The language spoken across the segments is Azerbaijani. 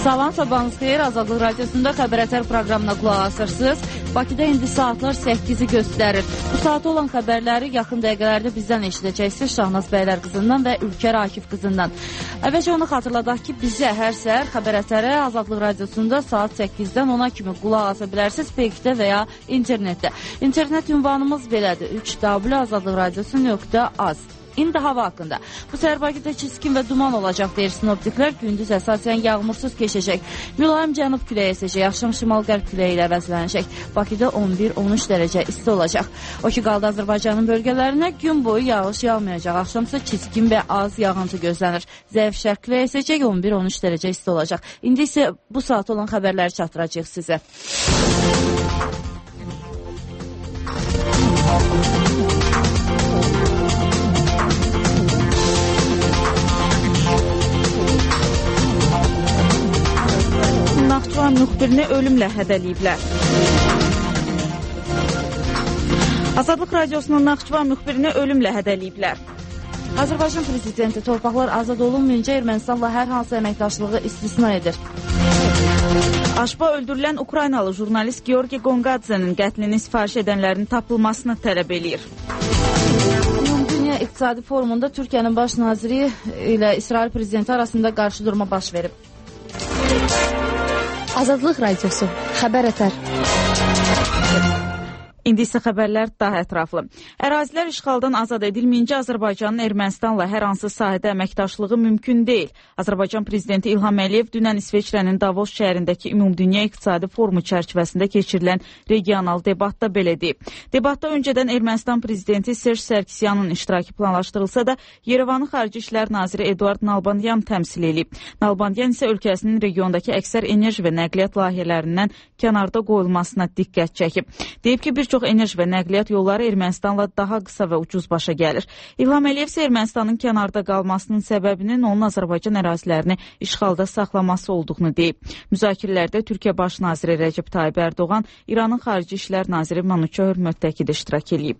Salam, sabahınız xeyir. Azadlıq Radiosunda Xəbər Ətər proqramına qulaq asırsınız. Bakıda indi saatlar 8-i göstərir. Bu saata olan xəbərləri yaxın dəqiqələrdə bizdən eşidəcəksiniz Şahnaz Bəylər qızından və Ülkər Akif qızından. Əvvəlcə onu xatırladaq ki, bizə hər səhər Xəbər Ətərə Azadlıq Radiosunda saat 8-dən 10-a kimi qulaq asa bilərsiniz Facebookda və ya internetdə. İnternet ünvanımız belədir: www.azadlıqradiosu.az. İndi hava haqqında. Bu səhər Bakıda çiskin və duman olacaq deyir sinoptiklər. Gündüz əsasən yağmursuz keçəcək. Mülayim cənub küləyi əsəcək. Axşam şimal-qərb küləyi ilə əvəzlənəcək. Bakıda 11-13 dərəcə isti olacaq. O ki qaldı Azərbaycanın bölgələrinə, gün boyu yağış yağmayacaq. Axşamsa çiskin və az yağıntı gözlənir. Zəif şərq küləyi əsəcək. 11-13 dərəcə isti olacaq. İndi isə bu saat olan xəbərləri çatdıracağıq sizə. Naxçıvan müxbirini ölümlə hədələyiblər. Azadlıq Radiosunun Naxçıvan müxbirini ölümlə hədələyiblər. Azərbaycan prezidenti torpaqlar azad olunmayınca Ermənistanla hər hansı əməkdaşlığı istisna edir. Aşba öldürülən Ukraynalı jurnalist Georgi Qonqadzenin qətlini sifariş edənlərin tapılmasını tələb eləyir. Dünya İqtisadi Forumunda Türkiyənin baş naziri ilə İsrail prezidenti arasında qarşıdurma baş verib. Azadlıq Radiosu, Xəbər Ətər. İndi isə xəbərlər daha ətraflı. Ərazilər işğaldan azad edilməyincə Azərbaycanın Ermənistanla hər hansı sahədə əməkdaşlığı mümkün deyil. Azərbaycan prezidenti İlham Əliyev dünən İsveçrənin Davos şəhərindəki Ümumdünya İqtisadi Forumu çərçivəsində keçirilən regional debatda belə deyib. Debatda öncədən Ermənistan prezidenti Serj Sarkisyanın iştirakı planlaşdırılsa da Yerevanın Xarici İşlər naziri Eduard Nalbanyan təmsil edib. Nalbanyan isə ölkəsinin regiondakı əksər enerji və nəqliyyat layihələrindən kənarda qoyulmasına diqqət çəkib. Deyib ki, bir çox enerji və nəqliyyat yolları Ermənistanla daha qısa və ucuz başa gəlir. İlham Əliyev isə Ermənistanın kənarda qalmasının səbəbinin onun Azərbaycan ərazilərini işğalda saxlaması olduğunu deyib. Müzakirələrdə Türkiyə Baş naziri Rəcəb Tayyib Ərdoğan, İranın Xarici İşlər naziri Manuço Hörmətdəki də iştirak edib.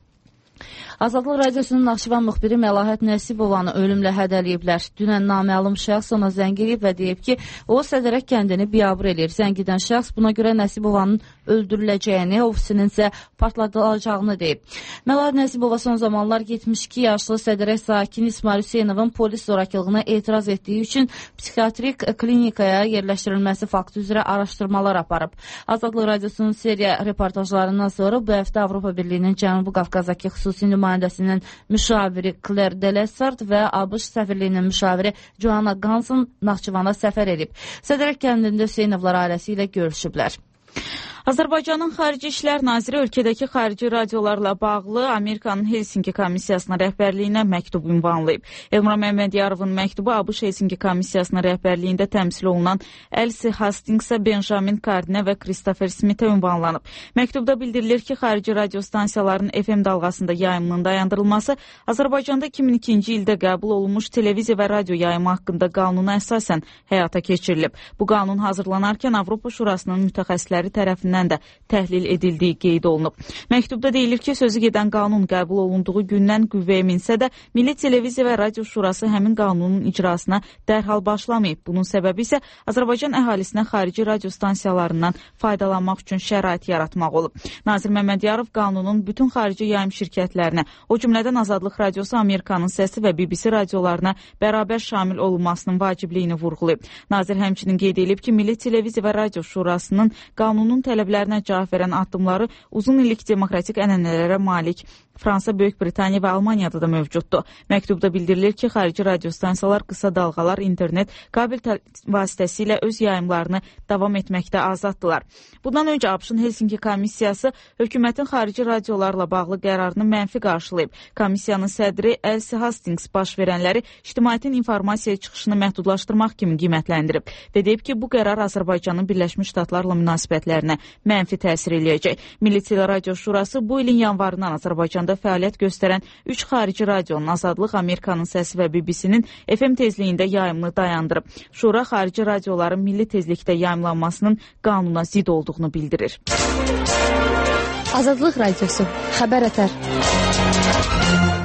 Azadlıq Radiosunun Naxçıvan müxbiri Məlahət Nəsibovanı ölümlə hədələyiblər. Dünən naməlum şəxs ona zəng edib və deyib ki, o Sədərək kəndini biabır eləyir. Zəng edən şəxs buna görə Nəsibovanın öldürüləcəyini, ofisinin isə partladılacağını deyib. Məlahət Nəsibova son zamanlar 72 yaşlı Sədərək sakini İsmail Hüseynovun polis zorakılığına etiraz etdiyi üçün psixiatrik klinikaya yerləşdirilməsi faktı üzrə araşdırmalar aparıb. Azadlıq Radiosunun seriya reportajlarından sonra bu həftə Avropa Birliyinin Cənubi Qafqazdakı xüsusi nümayəndəsinin müşaviri Claire Delessart və ABŞ səfirliyinin müşaviri Joanna Ganson Naxçıvana səfər edib. Sədərək kəndində Hüseynovlar ailəsi ilə görüşüblər. Azərbaycanın Xarici İşlər naziri ölkədəki xarici radiolarla bağlı Amerikanın Helsinki komissiyasına rəhbərliyinə məktub ünvanlayıb. Elmar Məmmədiyarovun məktubu ABŞ Helsinki komissiyasına rəhbərliyində təmsil olunan Elsie Hastingsə, Benjamin Kardinə və Christopher Smithə ünvanlanıb. Məktubda bildirilir ki, xarici radio stansiyaların FM dalğasında yayımının dayandırılması Azərbaycanda 2002-ci ildə qəbul olunmuş televiziya və radio yayımı haqqında qanuna əsasən həyata keçirilib. Bu qanun hazırlanarkən Avropa Şurasının mütəxəssisləri tərəfindən də təhlil edildiyi qeyd olunub. Məktubda deyilir ki, sözü gedən qanun qəbul olunduğu gündən qüvvəyə minsə də, Milli Televiziya və Radio Şurası həmin qanunun icrasına dərhal başlamayıb. Bunun səbəbi isə Azərbaycan əhalisinə xarici radio stansiyalarından faydalanmaq üçün şərait yaratmaq olub. Nazir Məmmədiyarov qanunun bütün xarici yayım şirkətlərinə, o cümlədən Azadlıq Radiosu, Amerikanın Səsi və BBC radiolarına bərabər şamil olunmasının vacibliyini vurğulayıb. Nazir həmçinin qeyd edib ki, Milli Televiziya və Radio Şurasının qanunun tələblərinə cavab verən addımları uzun illik demokratik ənənələrə malik Fransa, Böyük Britaniya və Almaniyada da mövcuddur. Məktubda bildirilir ki, xarici radiostansiyalar, qısa dalğalar, internet, kabel vasitəsilə öz yayımlarını davam etməkdə azaddılar. Bundan öncə ABŞ-ın Helsinki komissiyası hökumətin xarici radiolarla bağlı qərarını mənfi qarşılayıb. Komissiyanın sədri Elsie Hastings baş verənləri ictimaiyyətin informasiya çıxışını məhdudlaşdırmaq kimi qiymətləndirib və deyib ki, bu qərar Azərbaycanın Birləşmiş Ştatlarla münasibətlərinə mənfi təsir eləyəcək. Milli Radio Şurası bu ilin yanvarından Azərbaycanda fəaliyyət göstərən 3 xarici radionun Azadlıq, Amerikanın Səsi və BBC-nin FM tezliyində yayımını dayandırıb. Şura xarici radioların milli tezlikdə yayımlanmasının qanuna zid olduğunu bildirir. Azadlıq Radiosu, Xəbər Ətər.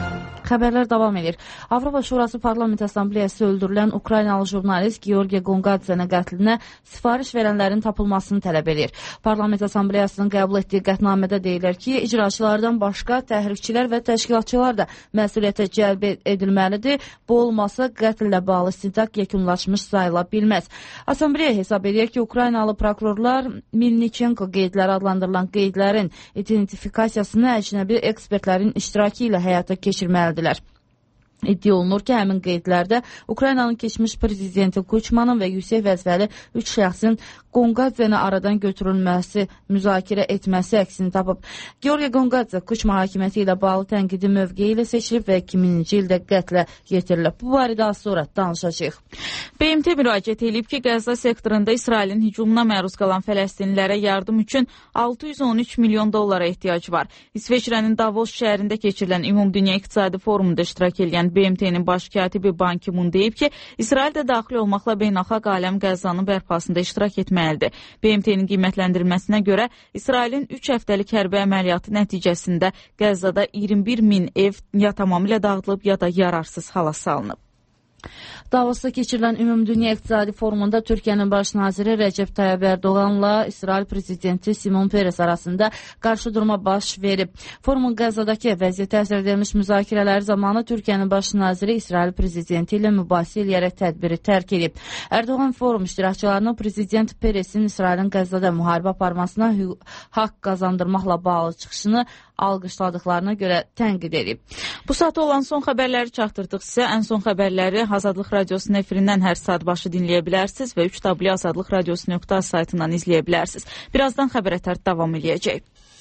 Xəbərlər davam edir. Avropa Şurası Parlament Assambleyası öldürülən Ukraynalı jurnalist Georgiy Gonqadzenin qətlinə sifariş verənlərin tapılmasını tələb edir. Parlament Assambleyasının qəbul etdiyi qətnamədə deyilir ki, icraçılardan başqa təhrikçilər və təşkilatçılar da məsuliyyətə cəlb edilməlidir. Bu olmasa qətllə bağlı istintaq yekunlaşmış sayıla bilməz. Assambleya hesab edir ki, Ukraynalı prokurorlar Milnichenko qeydləri adlandırılan qeydlərin identifikasiyasını əcnəbi ekspertlərin iştirakı ilə həyata keçirməlidirlər. İddia olunur ki, həmin qeydlərdə Ukraynanın keçmiş prezidenti Kuçmanın və yüksək vəzifəli 3 şəxsin Gonqadzeni aradan götürülməsi, müzakirə etməsi əksini tapıb. Georgiy Gonqadze Kuçma hakimiyyəti ilə bağlı tənqidi mövqeyi ilə seçilib və 2000-ci ildə qətlə yetirilib. Bu barədə az sonra danışacağıq. BMT müraciət edib ki, Qəzza sektorunda İsrailin hücumuna məruz qalan fələstinlilərə yardım üçün 613 milyon dollara ehtiyac var. İsveçrənin Davos şəhərində keçirilən Ümumdünya İqtisadi Forumunda iştirak edən BMT-nin baş katibi Ban Ki-mun deyib ki, İsrail də daxil olmaqla beynəlxalq aləm Qəzzanın bərpasında iştirak etməlidir. BMT-nin qiymətləndirməsinə görə İsrailin 3 həftəlik hərbi əməliyyatı nəticəsində Qəzzada 21 min ev ya tamamilə dağıdılıb, ya da yararsız hala salınıb. Davosda keçirilən Ümumdünya İqtisadi Forumunda Türkiyənin baş naziri Rəcəb Tayyib Ərdoğanla İsrail prezidenti Simon Peres arasında qarşıdurma baş verib. Forumun Qəzzadakı vəziyyətə həsr edilmiş müzakirələri zamanı Türkiyənin baş naziri İsrail prezidenti ilə mübahisə edərək tədbiri tərk edib. Ərdoğan forum iştirakçılarının prezident Peresin İsrailin Qəzzada müharibə aparmasına haqq qazandırmaqla bağlı çıxışını alqışladıqlarına görə tənqid edib. Bu saata olan son xəbərləri çatdırdıq sizə. Ən son xəbərləri Azadlıq Radiosunun efirindən hər saat başı dinləyə bilərsiniz və 3W Azadlıq Radiosu.az saytından izləyə bilərsiniz. Birazdan xəbər ətər davam edəcək.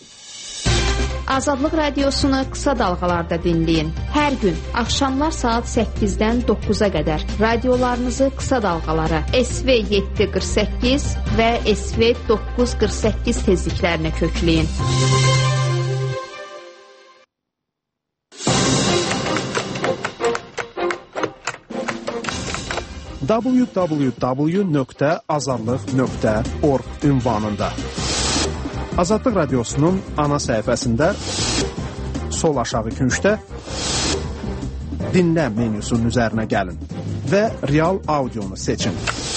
Azadlıq Radiosunu qısa dalğalarda dinləyin. Hər gün axşamlar saat 8-dən 9-a qədər radiolarınızı qısa dalğalara SV 748 və SV 948 tezliklərinə kökləyin. www.azadlıq.org ünvanında Azadlıq Radiosunun ana səhifəsində sol aşağı küncdə dinlə menyusunun üzərinə gəlin və real audionu seçin.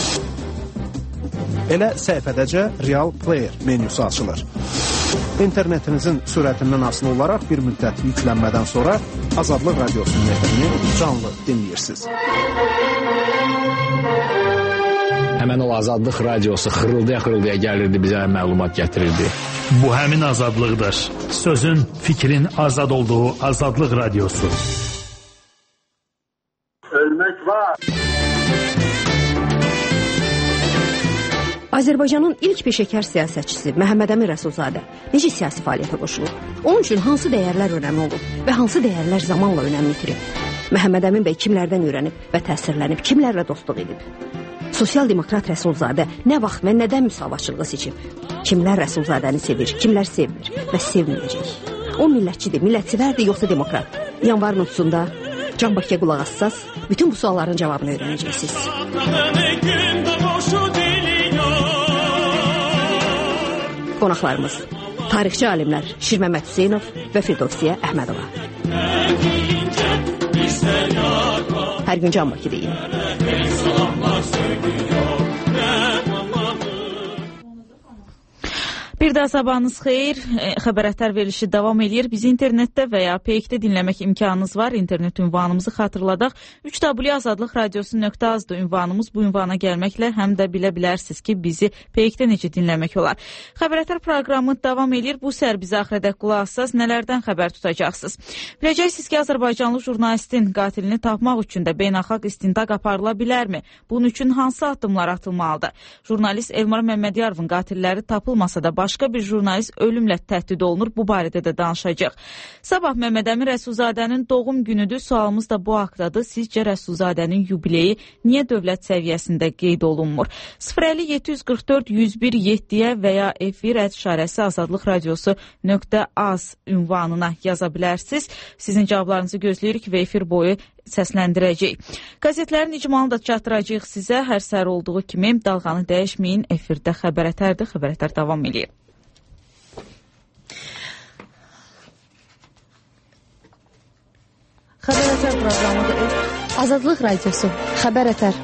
Elə səhifədəcə Real Player menyusu açılır. İnternetinizin sürətindən asılı olaraq bir müddət yüklənmədən sonra Azadlıq Radiosunun efrini canlı dinləyirsiniz. Həmən o Azadlıq Radiosu xırıldaya-xırıldaya gəlirdi, bizə məlumat gətirirdi. Bu həmin azadlıqdır. Sözün, fikrin azad olduğu Azadlıq Radiosu. Ölmək var. Azərbaycanın ilk peşəkar siyasətçisi Məhəmməd Əmin Rəsulzadə necə siyasi fəaliyyətə qoşulub? Onun üçün hansı dəyərlər önəmli olub və hansı dəyərlər zamanla önəm yitirib? Məhəmməd Əmin bəy kimlərdən öyrənib və təsirlənib, kimlərlə dostluq edib? Sosial-demokrat Rəsulzadə nə vaxt və nədən müsavatçılığı seçib? Kimlər Rəsulzadəni sevir, kimlər sevmir və sevməyəcək? O millətçidir, millətsevərdir, yoxsa demokrat? Yanvarın 30-da Can Bakıya qulaq assaz, bütün bu sualların cavabını öyrənəcəksiniz. Qonaqlarımız tarixçi alimlər Şirməməd Hüseynov və Firdovsiyə Əhmədova. Hər gün Can Bakı deyin. Bir daha sabahınız xeyir. Xəbər ətər verilişi davam edir. Bizi internetdə və ya PX-də dinləmək imkanınız var. İnternet ünvanımızı xatırladaq. 3W Azadlıq Radiosu.az ünvanımız. Bu ünvana gəlməklə həm də bilə bilərsiniz ki, bizi PX-də necə dinləmək olar. Xəbər ətər proqramı davam edir. Bu səhər bizə axırədək qulaq assaz nələrdən xəbər tutacaqsınız. Biləcəksiniz ki, Azərbaycanlı jurnalistin qatilini tapmaq üçün də beynəlxalq istintaq aparıla bilərmi? Bunun üçün hansı addımlar atılmalıdır? Jurnalist Elmar Məmmədiyarovun qatilləri tapılmasa da başqa bir jurnalist ölümlə təhdid olunur. Bu barədə də danışacaq. Sabah Məhəmməd Əmin Rəsulzadənin doğum günüdür. Sualımız da bu haqdadır. Sizcə Rəsulzadənin yubileyi niyə dövlət səviyyəsində qeyd olunmur? 050-744-101-7-yə və ya efir@azadlıqradiosu.az ünvanına yaza bilərsiniz. Sizin cavablarınızı gözləyirik və efir boyu səsləndirəcək. Qəzetlərin icmalını da çatdıracağıq sizə. Hər səhər olduğu kimi dalğanı dəyişməyin. Efirdə xəbər ətərdir. Xəbər ətər davam edir. Xəbər Xəbər proqramıdır. Azadlıq Radiosu, Xəbər Ətər.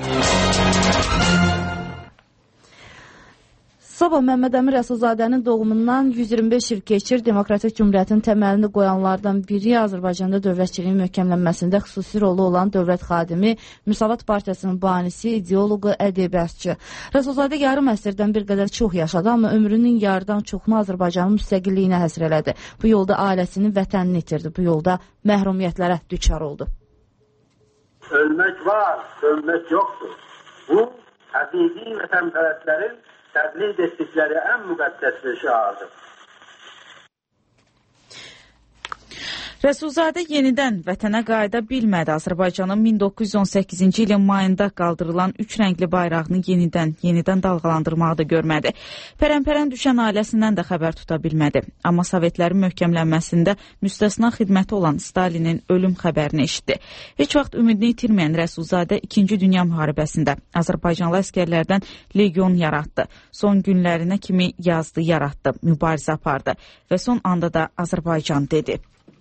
Sabah Məhəmməd Əmin Rəsulzadənin doğumundan 125 il keçir. Demokratik Cümhuriyyətin təməlini qoyanlardan biri, Azərbaycanda dövlətçiliyin möhkəmlənməsində xüsusi rolu olan dövlət xadimi, Müsavat Partiyasının banisi, ideoloqu, ədəbiyyatçı. Rəsulzadə yarım əsrdən bir qədər çox yaşadı, amma ömrünün yarıdan çoxunu Azərbaycanın müstəqilliyinə həsr elədi. Bu yolda ailəsini, vətənini itirdi. Bu yolda məhrumiyyətlərə düçar oldu. Ölmək var, ölmək yoxdur. Bu, həqiqi vətənpərəstlərin təbliğ etdikləri ən müqəddəs bir şiardır. Rəsulzadə yenidən vətənə qayıda bilmədi. Azərbaycanın 1918-ci ilin mayında qaldırılan üç rəngli bayrağını yenidən dalğalandırmağı da görmədi. Pərən-pərən düşən ailəsindən də xəbər tuta bilmədi. Amma Sovetlərin möhkəmlənməsində müstəsna xidməti olan Stalinin ölüm xəbərini eşitdi. Heç vaxt ümidini itirməyən Rəsulzadə 2-ci Dünya müharibəsində Azərbaycanlı əskərlərdən legion yaratdı. Son günlərinə kimi yazdı, yaratdı, mübarizə apardı və son anda da Azərbaycan dedi.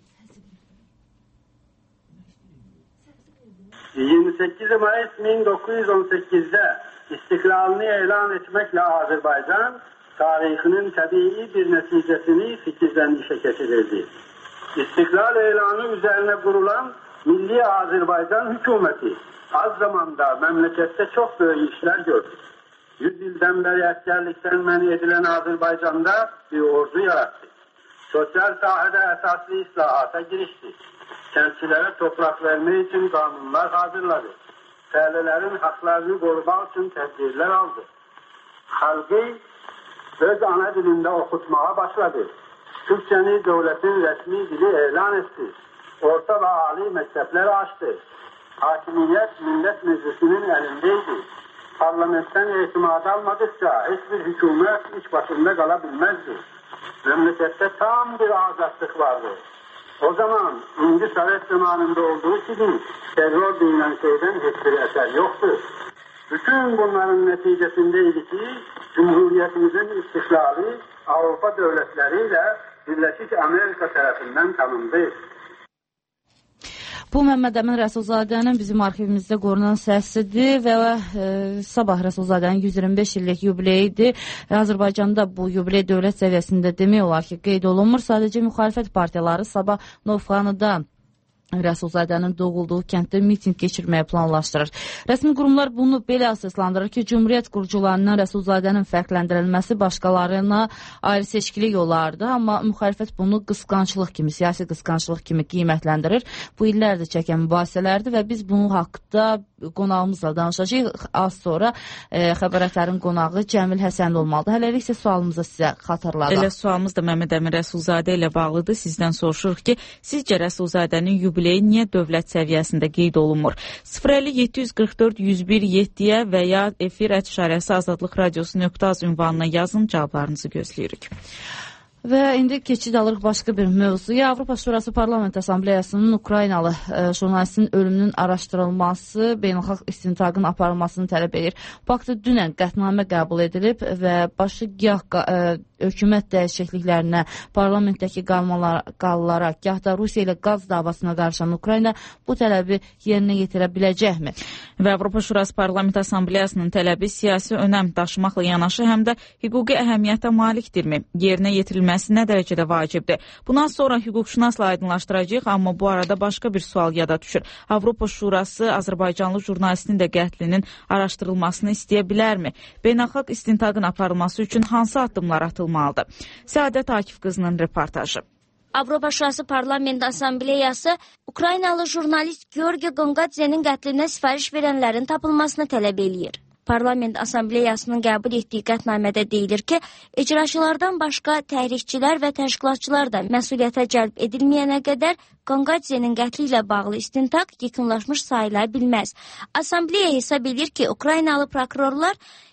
28 Mayıs 1918'de istiklalini elan etmekle Azerbaycan tarihinin tabii bir neticesini fikirden işe geçirirdi. İstiklal elanı üzerine kurulan Milli Azerbaycan hükümeti az zamanda memlekette çok büyük işler gördü. 100 yıldan beri askerlikten men edilen Azerbaycan'da bir ordu yarattı. Sosyal sahada esaslı islahata girişti. Kentçilere toprak vermek için kanunlar hazırladı. Fəhlələrin haklarını korumak için tedbirler aldı. Halkı öz ana dilinde okutmaya başladı. Türkçeni devletin resmi dili ilan etti. Orta ve âli mektepler açtı. Hakimiyet millet meclisinin elindeydi. Parlamentten itimat almadıkça hiçbir hükümet iç başında kalabilmezdi. Memlekette tam bir azatlık vardı. O zaman İnci Sovet zamanında olduğu gibi terör denilen şeyden hiçbir eser yoktu. Bütün bunların neticesindeydi ki Cumhuriyetimizin istiklali Avrupa devletleriyle Birleşik Amerika tarafından tanındı. Bu Məhəmməd Əmin Rəsulzadənin bizim arxivimizdə qorunan səsidir və sabah Rəsulzadənin 125 illik yubileyidir. Azərbaycanda bu yubiley dövlət səviyyəsində demək olar ki, qeyd olunmur. Sadəcə müxalifət partiyaları sabah Novxanıda Rəsulzadənin doğulduğu kənddə miting keçirməyə planlaşdırır. Rəsmi qurumlar bunu belə əsaslandırır ki, Cümhuriyyət qurucularından Rəsulzadənin fərqləndirilməsi başqalarına ayrı seçkilik olardı, amma müxalifət bunu qısqanclıq kimi, siyasi qısqanclıq kimi qiymətləndirir. Bu illərdir çəkən mübahisələrdir və biz bunun haqqında qonağımızla danışacağıq. Az sonra Xəbər Ətərin qonağı Cəmil Həsənli olmalıdır. Hələlik isə sualımızı sizə xatırladıq. Elə sualımız da Məhəmməd Əmin Rəsulzadə ilə bağlıdır. Sizdən soruşuruq ki, sizcə Rəsulzadənin yubileyi niyə dövlət səviyyəsində qeyd olunmur? 050-744-101-7-yə və ya efir@ Azadlıq Radiosu.az ünvanına yazın, cavablarınızı gözləyirik. Və indi keçid alırıq başqa bir mövzuya. Avropa Şurası Parlament Assambleyasının Ukraynalı jurnalistin ölümünün araşdırılması, beynəlxalq istintaqın aparılmasını tələb edir. Paktda dünən qətnamə qəbul edilib və başı gah hökumət dəyişikliklərinə, parlamentdəki qallara, gah da Rusiya ilə qaz davasına qarşılan Ukrayna bu tələbi yerinə yetirə biləcəkmi? Və Avropa Şurası Parlament Assambleyasının tələbi siyasi önəm daşımaqla yanaşı həm də hüquqi əhəmiyyətə malikdirmi? Yerinə yetirilməsi nə dərəcədə vacibdir? Bundan sonra hüquqşünasla aydınlaşdıracağıq, amma bu arada başqa bir sual yada düşür. Avropa Şurası Azərbaycanlı jurnalistin də qətlinin araşdırılmasını istəyə bilərmi? Beynəlxalq istintaqın aparılması üçün hansı addımlar atılmalıdır? Səadət Akif qızının reportajı. Avropa Şurası Parlament Assambleyası Ukraynalı jurnalist Georgi Gongadzenin qətlinə sifariş verənlərin tapılmasını tələb eləyir. Parlament Assambleyasının qəbul etdiyi qətnamədə deyilir ki, icraçılardan başqa təhrikçilər və təşkilatçılar da məsuliyyətə cəlb edilməyənə qədər Gongadzenin qətli ilə bağlı istintaq yekunlaşmış sayıla bilməz. Assambleya hesab edir ki, Ukraynalı prokurorlar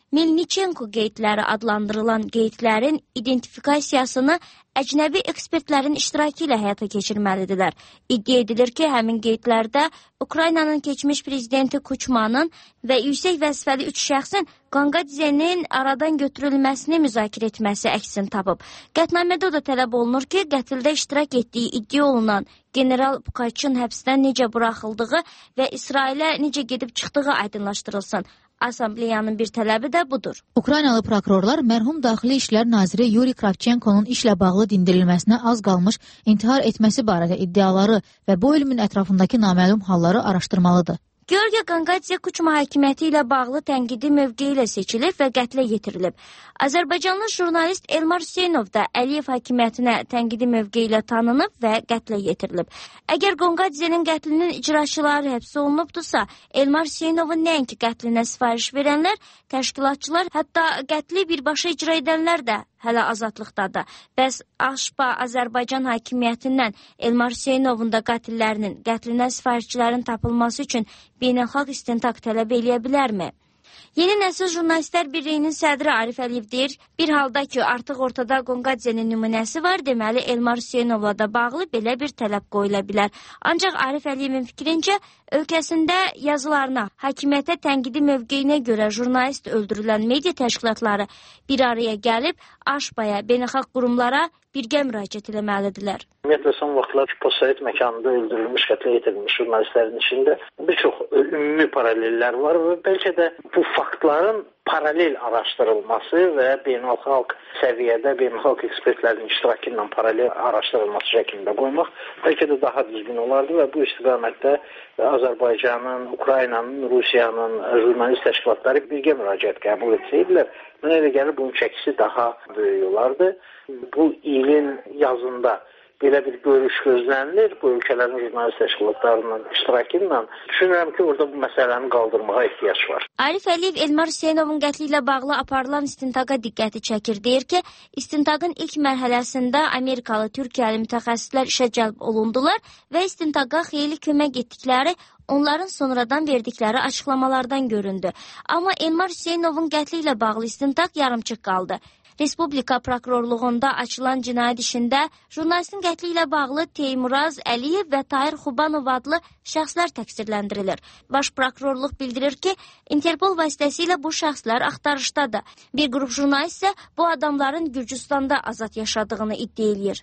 Melnichenko qeydləri adlandırılan qeydlərin identifikasiyasını əcnəbi ekspertlərin iştirakı ilə həyata keçirməlidirlər. İddia edilir ki, həmin qeydlərdə Ukraynanın keçmiş prezidenti Kuçmanın və yüksək vəzifəli 3 şəxsin Qonqadzenin aradan götürülməsini müzakirə etməsi əksini tapıb. Qətnamədə o da tələb olunur ki, qətldə iştirak etdiyi iddia olunan General Pukaçın həbsdən necə buraxıldığı və İsrailə necə gedib çıxdığı aydınlaşdırılsın. Assambleyanın bir tələbi də budur. Ukraynalı prokurorlar mərhum Daxili İşlər Naziri Yuri Kravchenkonun işlə bağlı dindirilməsinə az qalmış intihar etməsi barədə iddiaları və bu ölümün ətrafındakı naməlum halları araşdırmalıdır. Georgiy Qonqadze Kuçma hakimiyyəti ilə bağlı tənqidi mövqeyi ilə seçilib və qətlə yetirilib. Azərbaycanlı jurnalist Elmar Hüseynov da Əliyev hakimiyyətinə tənqidi mövqeyi ilə tanınıb və qətlə yetirilib. Əgər Qonqadzenin qətlinin icraçıları həbs olunubdursa, Elmar Hüseynovun nəinki qətlinə sifariş verənlər, təşkilatçılar, hətta qətli birbaşa icra edənlər də hələ azadlıqdadır. Bəs AŞPA Azərbaycan hakimiyyətindən Elmar Hüseynovun da qatillərinin, qətlinə sifarişçilərin tapılması üçün beynəlxalq istintaq tələb eləyə bilərmi? Yeni Nəsil Jurnalistlər Birliyinin sədri Arif Əliyev deyir, bir halda ki, artıq ortada Qonqadzenin nümunəsi var, deməli Elmar Hüseynovla da bağlı belə bir tələb qoyula bilər. Ancaq Arif Əliyevin fikrincə, ölkəsində yazılarına, hakimiyyətə tənqidi mövqeyinə görə jurnalist öldürülən media təşkilatları bir araya gəlib, AŞPA-ya, beynəlxalq qurumlara birgə müraciət eləməlidirlər. Ümumiyyətlə, son vaxtlar postsovet məkanında öldürülmüş, qətlə yetirilmiş jurnalistlərin içində bir çox ümumi paralellər var və bəlkə də bu faktların paralel araşdırılması və beynəlxalq səviyyədə beynəlxalq ekspertlərin iştirakı ilə paralel araşdırılması şəklində qoymaq bəlkə də daha düzgün olardı və bu istiqamətdə Azərbaycanın, Ukraynanın, Rusiyanın jurnalist təşkilatları birgə müraciət qəbul etsəydilər, mənə elə gəlir bunun çəkisi daha böyük olardı. Bu ilin yazında belə bir görüş gözlənilir bu ölkələrin jurnalist təşkilatlarının iştirakı ilə. Düşünürəm ki, orada bu məsələni qaldırmağa ehtiyac var. Arif Əliyev Elmar Hüseynovun qətli ilə bağlı aparılan istintaqa diqqəti çəkir. Deyir ki, istintaqın ilk mərhələsində Amerikalı, Türkiyəli mütəxəssislər işə cəlb olundular və istintaqa xeyli kömək etdikləri onların sonradan verdikləri açıqlamalardan göründü. Amma Elmar Hüseynovun qətli ilə bağlı istintaq yarımçıq qaldı. Respublika prokurorluğunda açılan cinayət işində jurnalistin qətli ilə bağlı Teymuraz Əliyev və Tahir Xubanov adlı şəxslər təqsirləndirilir. Baş prokurorluq bildirir ki, Interpol vasitəsilə bu şəxslər axtarışdadır. Bir qrup jurnalist isə bu adamların Gürcüstanda azad yaşadığını iddia edir.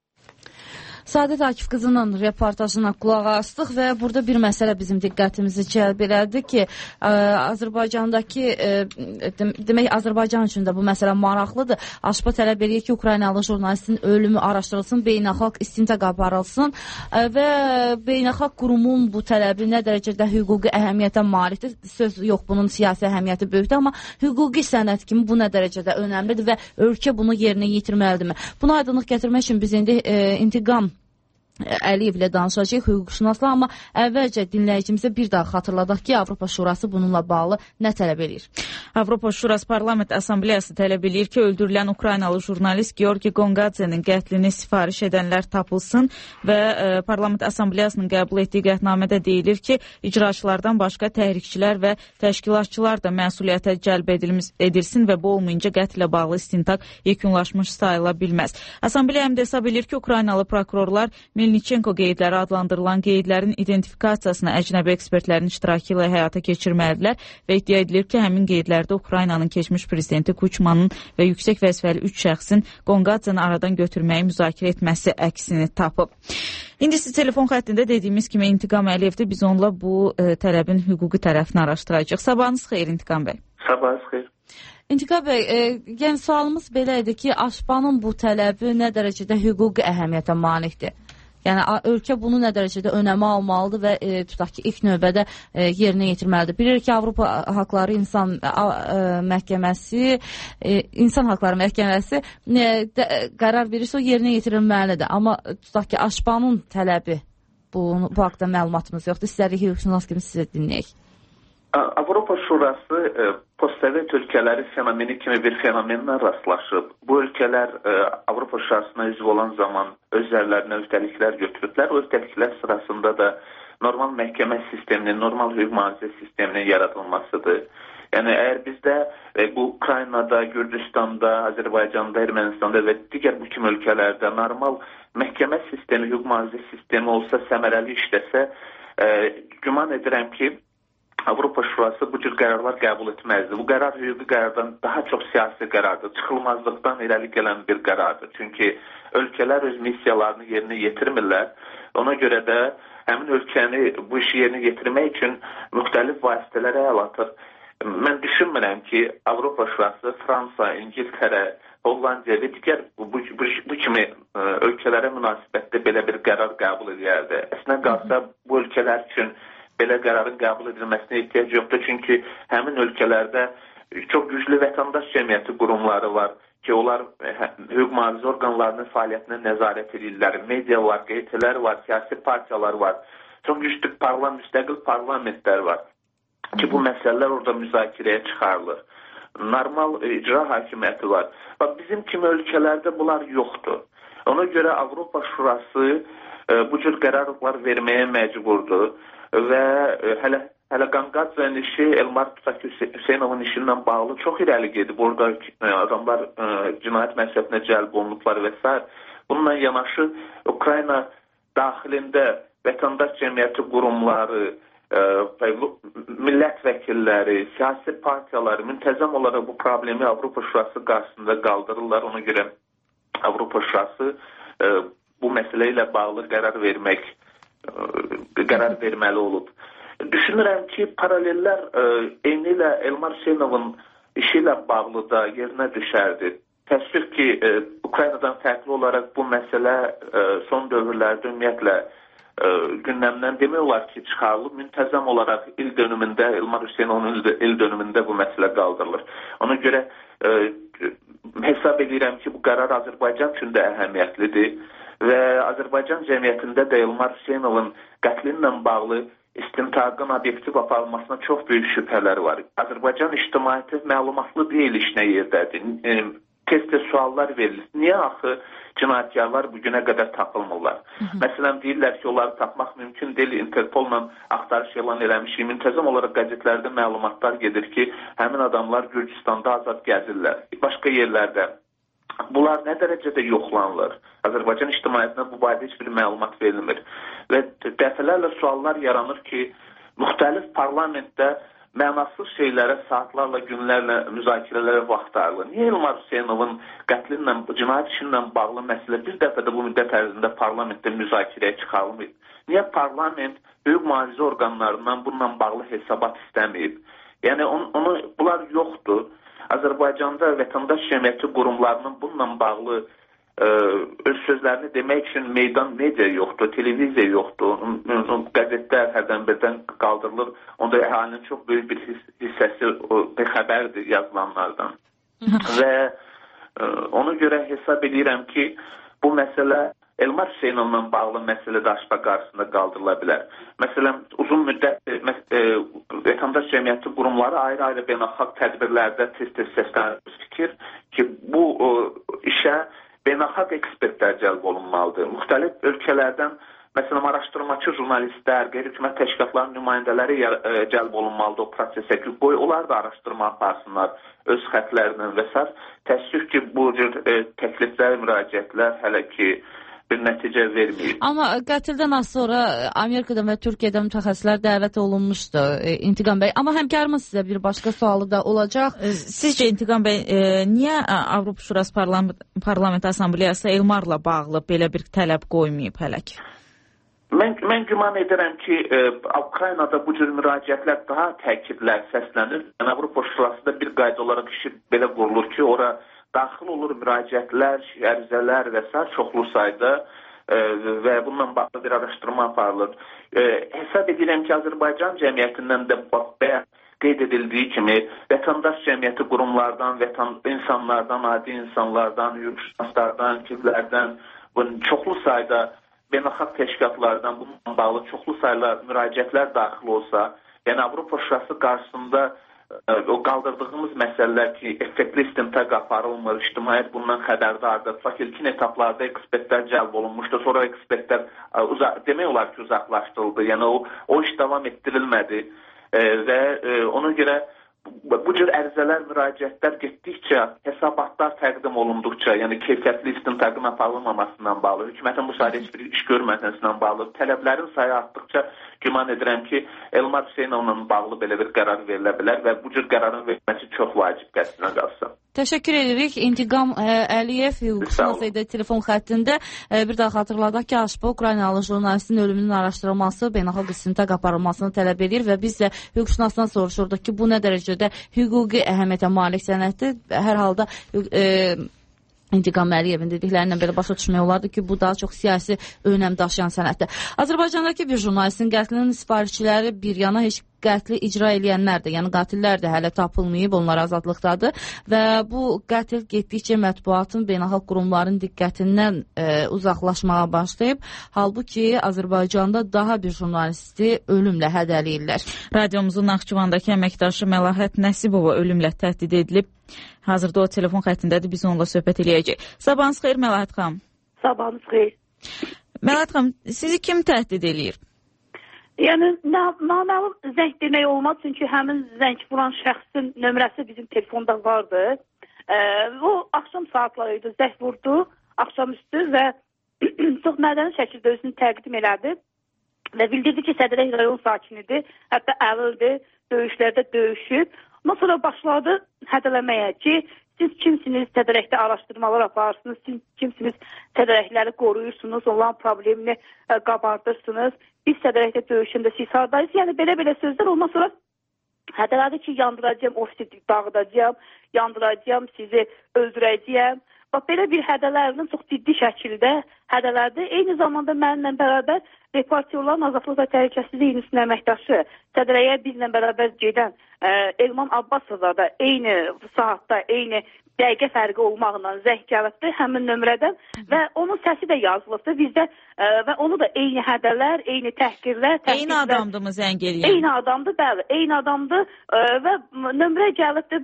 Sadət Akif qızının reportajına qulaq astıq və burada bir məsələ bizim diqqətimizi cəlb elədi ki, Azərbaycandakı, demək Azərbaycan üçün də bu məsələ maraqlıdır. AŞPA tələb edir ki, Ukraynalı jurnalistin ölümü araşdırılsın, beynəlxalq istintaq aparılsın və beynəlxalq qurumun bu tələbi nə dərəcədə hüquqi əhəmiyyətə malikdir. Söz yox, bunun siyasi əhəmiyyəti böyükdür, amma hüquqi sənəd kimi bu nə dərəcədə önəmlidir və ölkə bunu yerinə yetirməlidirmi? Buna aydınlıq gətirmək üçün biz indi İntiqam Əliyev ilə danışacaq, hüquqşünaslar, amma əvvəlcə dinləyicimizə bir daha xatırladaq ki, Avropa Şurası bununla bağlı nə tələb edir? Avropa Şurası Parlament Assambleyası tələb edir ki, öldürülən Ukraynalı jurnalist Georgiy Qonqadzenin qətlini sifariş edənlər tapılsın və Parlament Assambleyasının qəbul etdiyi qətnamədə deyilir ki, icraçılardan başqa təhrikçilər və təşkilatçılar da məsuliyyətə cəlb edilsin və bu olmayınca qətlə bağlı istintaq yekunlaşmış sayıla bilməz. Assambleya həm də hesab edir ki, Ukraynalı prokurorlar Melnichenko qeydləri adlandırılan qeydlərin identifikasiyasını əcnəbi ekspertlərin iştirakı ilə həyata keçirməlidirlər və iddia edilir ki, həmin qeydlərdə Ukraynanın keçmiş prezidenti Kuçmanın və yüksək vəzifəli 3 şəxsin Qonqadzeni aradan götürməyi müzakirə etməsi əksini tapıb. İndi siz telefon xəttində dediyimiz kimi İntiqam Əliyevdir. Biz onunla bu tələbin hüquqi tərəfini araşdıracaq. Sabahınız xeyir İntiqam bəy. Sabahınız xeyir. İntiqam bəy, yəni sualımız belə idi ki, AŞPA-nın bu tələbi nə dərəcədə hüquqi əhəmiyyətə malikdir? Yəni, ölkə bunu nə dərəcədə önəmə almalıdır və tutaq ki, ilk növbədə yerinə yetirməlidir. Bilirik ki, Avropa Haqları İnsan Məhkəməsi qərar verirsə, o yerinə yetirilməlidir. Amma tutaq ki, AŞPA-nın tələbi, bu haqda məlumatımız yoxdur. İstərik hüquqşünas kimi sizə dinləyək. Avropa Şurası postsovet ölkələri fenomeni kimi bir fenomenlə rastlaşıb. Bu ölkələr Avropa Şurasına üzv olan zaman özlərlərinə öhdəliklər götürüblər. O öhdəliklər sırasında da normal məhkəmə sisteminin, normal hüquq mühafizə sisteminin yaradılmasıdır. Yəni əgər bizdə bu Ukraynada, Gürcüstanda, Azərbaycanda, Ermənistanda və digər bu kimi ölkələrdə normal məhkəmə sistemi, hüquq mühafizə sistemi olsa, səmərəli işləsə, güman edirəm ki, Avropa Şurası bu cür qərarlar qəbul etməzdi. Bu qərar hüquqi qərardan daha çox siyasi qərardır. Çıxılmazlıqdan irəli gələn bir qərardır. Çünki ölkələr öz missiyalarını yerinə yetirmirlər. Ona görə də həmin ölkəni bu işi yerinə yetirmək üçün müxtəlif vasitələrə əl atır. Mən düşünmürəm ki, Avropa Şurası, Fransa, İngiltərə, Hollandiya və digər bu kimi ölkələrə münasibətdə belə bir qərar qəbul edərdi. Əslində qalsa bu ölkələr üçün belə qərarın qəbul edilməsinə ehtiyac yoxdur. Çünki həmin ölkələrdə çox güclü vətəndaş cəmiyyəti qurumları var ki, onlar hüquq mühafizə orqanlarının fəaliyyətinə nəzarət edirlər. Media var, QT-lər var, siyasi partiyalar var. Çox güclü müstəqil parlamentlər var ki, bu məsələlər orada müzakirəyə çıxarılır. Normal icra hakimiyyəti var. Bax, bizim kimi ölkələrdə bunlar yoxdur. Ona görə Avropa Şurası bu cür qərarlar verməyə məcburdur. Və hələ Qanqadzenin işi Elmar Tutak Hüseynovun işindən bağlı çox irəli gedib. Orada adamlar cinayət məsuliyyətinə cəlb olunublar və s. Bununla yanaşı Ukrayna daxilində vətəndaş cəmiyyəti qurumları, millət vəkilləri, siyasi partiyaları müntəzəm olaraq bu problemi Avropa Şurası qarşısında qaldırırlar. Ona görə Avropa Şurası bu məsələ ilə bağlı qərar verməli olub. Düşünürəm ki, paralellər eyni ilə Elmar Hüseynovun işi ilə bağlı da yerinə düşərdi. Təəssüf ki, Ukraynadan fərqli olaraq bu məsələ son dövrlərdə ümumiyyətlə gündəmdən demək olar ki, çıxarılıb. Müntəzəm olaraq il dönümündə, Elmar Hüseynovun il dönümündə bu məsələ qaldırılır. Ona görə hesab edirəm ki, bu qərar Azərbaycan üçün də əhəmiyyətlidir. Və Azərbaycan cəmiyyətində də Elmar Hüseynovun qətli ilə bağlı istintaqın obyektiv aparılmasına çox böyük şübhələr var. Azərbaycan ictimaiyyəti məlumatlı deyil iş nə yerdədir. Tez-tez suallar verilir. Niyə axı cinayətkarlar bugünə qədər tapılmırlar? Məsələn, deyirlər ki, onları tapmaq mümkün deyil. Interpolla axtarış elan eləmişik. Müntəzəm olaraq qəzetlərdə məlumatlar gedir ki, həmin adamlar Gürcüstanda azad gəzirlər. Başqa yerlərdə. Bunlar nə dərəcədə yoxlanılır? Azərbaycan ictimaiyyətinə bu barədə heç bir məlumat verilmir. Və dəfələrlə suallar yaranır ki, müxtəlif parlamentdə mənasız şeylərə saatlarla, günlərlə müzakirələrə vaxt ayrılır. Niyə Elmar Hüseynovun qətli ilə, cinayət işi ilə bağlı məsələ bir dəfə də bu müddət ərzində parlamentdə müzakirəyə çıxarılmayıb? Niyə parlament hüquq mühafizə orqanlarından bununla bağlı hesabat istəməyib? Yəni, bunlar yoxdur. Azərbaycanda vətəndaş cəmiyyəti qurumlarının bununla bağlı öz sözlərini demək üçün meydan media yoxdur, televiziya yoxdur, qəzetlər hərdən birdən qaldırılır. Onda əhalinin çox böyük bir hissəsi xəbərdir yazılanlardan. Və ona görə hesab edirəm ki, bu məsələ Elmar Hüseynovla bağlı məsələ də aşpa qarşısında qaldırıla bilər. Məsələn, uzun müddət vətəndaş cəmiyyəti qurumları ayrı-ayrı beynəlxalq tədbirlərdə tez-tez səslənir fikir ki, bu işə beynəlxalq ekspertlər cəlb olunmalıdır. Müxtəlif ölkələrdən, məsələn, araşdırmacı jurnalistlər, qeyri-hökumət təşkilatlarının nümayəndələri cəlb olunmalıdır o prosesə ki, onlar da araşdırma aparsınlar öz xətlərindən və s. Təəssüf ki, bu cür təkliflər, müraciətlər hələ ki bir nəticə verməyib. Amma qətildən az sonra Amerikadan və Türkiyədən mütəxəssislər dəvət olunmuşdu, İntiqam bəy. Amma həmkarımız sizə bir başqa sualı da olacaq. Sizcə İntiqam bəy, niyə Avropa Şurası Parlament Assambleyası Elmarla bağlı belə bir tələb qoymayıb hələ ki? Mən güman edirəm ki, Ukraynada bu cür müraciətlər daha təkidlər səslənir. Avropa Şurasıda bir qayda olaraq işi belə qurulur ki, ora daxil olur müraciətlər, ərizələr və s. çoxlu sayda və bununla bağlı bir araşdırma aparılır. Hesab edirəm ki, Azərbaycan cəmiyyətindən də qeyd edildiyi kimi vətəndaş cəmiyyəti qurumlardan, insanlardan, adi insanlardan, hüquqşünaslardan, kimlərdən, çoxlu sayda beynəlxalq təşkilatlardan bununla bağlı çoxlu sayda müraciətlər daxil olsa, yəni Avropa Şurası qarşısında o qaldırdığımız məsələlər ki, effektli istintaq aparılmır, ictimaiyyət bundan xəbərdardır. İlkin etaplarda ekspertlər cəlb olunmuşdu, sonra ekspertlər demək olar ki, uzaqlaşdırıldı. Yəni o iş davam etdirilmədi və ona görə bu cür ərizələr, müraciətlər getdikcə, hesabatlar təqdim olunduqca, yəni keyfiyyətli istintaqın aparılmamasından bağlı, hökumətin bu sayədə heç bir iş görməsindən bağlı, tələblərin sayı artdıqca güman edirəm ki, Elmar Hüseynovla bağlı belə bir qərar verilə bilər və bu cür qərarın verilməsi çox vacib qəsdinə qalsın. Təşəkkür edirik. İntiqam Əliyev hüquqşünas idi telefon xəttində. Bir daha xatırladaq ki, AŞP Ukraynalı jurnalistin ölümünün araşdırılması, beynəlxalq istintaq aparılmasını tələb edir və biz də hüquqşünasdan soruşurduq ki, bu nə dərəcədə hüquqi əhəmiyyətə malik sənəddir. Hər halda İntiqam Əliyevin dediklərindən belə başa düşmək olardı ki, bu daha çox siyasi önəm daşıyan sənəddir. Azərbaycandakı bir jurnalistin qətlinin sifarişçiləri bir yana heç qətli icra edənlər də, yəni qatillər də hələ tapılmayıb, onlar azadlıqdadır və bu qətl getdikcə mətbuatın, beynəlxalq qurumların diqqətindən uzaqlaşmağa başlayıb. Halbuki Azərbaycanda daha bir jurnalisti ölümlə hədələyirlər. Radiomuzun Naxçıvandakı əməkdaşı Məlahət Nəsibova ölümlə təhdid edilib. Hazırda o telefon xəttindədir, biz onunla söhbət eləyəcək. Sabahınız xeyir Məlahət xanım. Sabahınız xeyir. Məlahət xanım, sizi kim təhdid eləyir? Yəni, naməlum zəng demək olmaz, çünki həmin zəng vuran şəxsin nömrəsi bizim telefonda vardı. O, axşam saatları idi, zəng vurdu, axşamüstü və çox mədəni şəkildə özünü təqdim elədi və bildirdi ki, Sədrək rayon sakinidir, hətta əlildir, döyüşlərdə döyüşüb. Ondan sonra başladı hədələməyə ki, siz kimsiniz, Sədrəkdə araşdırmalar aparırsınız, siz kimsiniz, Sədrəkləri qoruyursunuz, olan problemini qabardırsınız, biz Sədrəkdə döyüşündə siz hardayız. Yəni, belə sözlər ondan sonra hədələdi ki, yandıracağım, ofisi dağıdacağım, yandıracağım, sizi öldürəcəyəm. Bax, belə bir hədələrinin çox ciddi şəkildə hədələrdir. Eyni zamanda mənimlə bərabər reportyorların azadlıq və təhlükəsizlik ünitəsinin əməkdaşı, Sədrəyə bizlə bərabər gedən Elman Abbasova da eyni saatda, eyni dəqiqə fərqi olmaqla zəng gəlibdir həmin nömrədən və onun səsi də yazılıbdır bizdə və onu da eyni hədələr, eyni təhqirlər. Eyni adamdır mı zəng eləyən? Eyni adamdır, bəli, eyni adamdır və nömrə gəlibdir,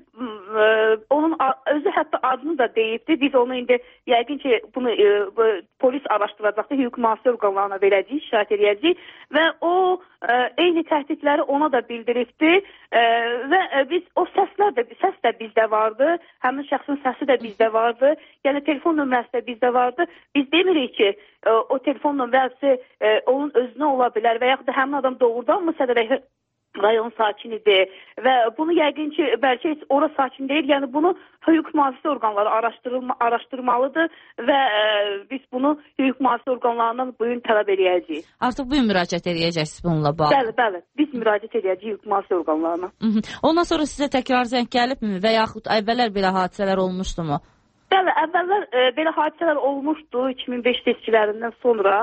onun özü hətta adını da deyibdir. Biz onu indi yəqin ki, bunu polis araşdıracaqdır, hüquq mühafizə orqanlarına verəcəyik, şikayət edəcəyik və o eyni təhdidləri ona da bildiribdir və biz o səs də bizdə vardı, həmin şəxsin səsi də bizdə vardı, yəni telefon nömrəsi də bizdə vardı. Biz demirik ki, o telefon nömrəsi onun özünə ola bilər və yaxud da həmin adam doğrudan mı Sədrək rayon sakinidir və bunu yəqin ki, bəlkə heç ora sakin deyil, yəni bunu hüquq mühafizə orqanları araşdırmalıdır və biz bunu hüquq mühafizə orqanlarından bugün tələb edəcəyik. Artıq bugün müraciət edəcəksiniz bununla bağlı? Bəli, biz müraciət edəcəyik hüquq mühafizə orqanlarına. Ondan sonra sizə təkrar zəng gəlibmi və yaxud əvvəllər belə hadisələr olmuşdumu? Bəli, əvvəllər belə hadisələr olmuşdu 2005 seçkilərindən sonra.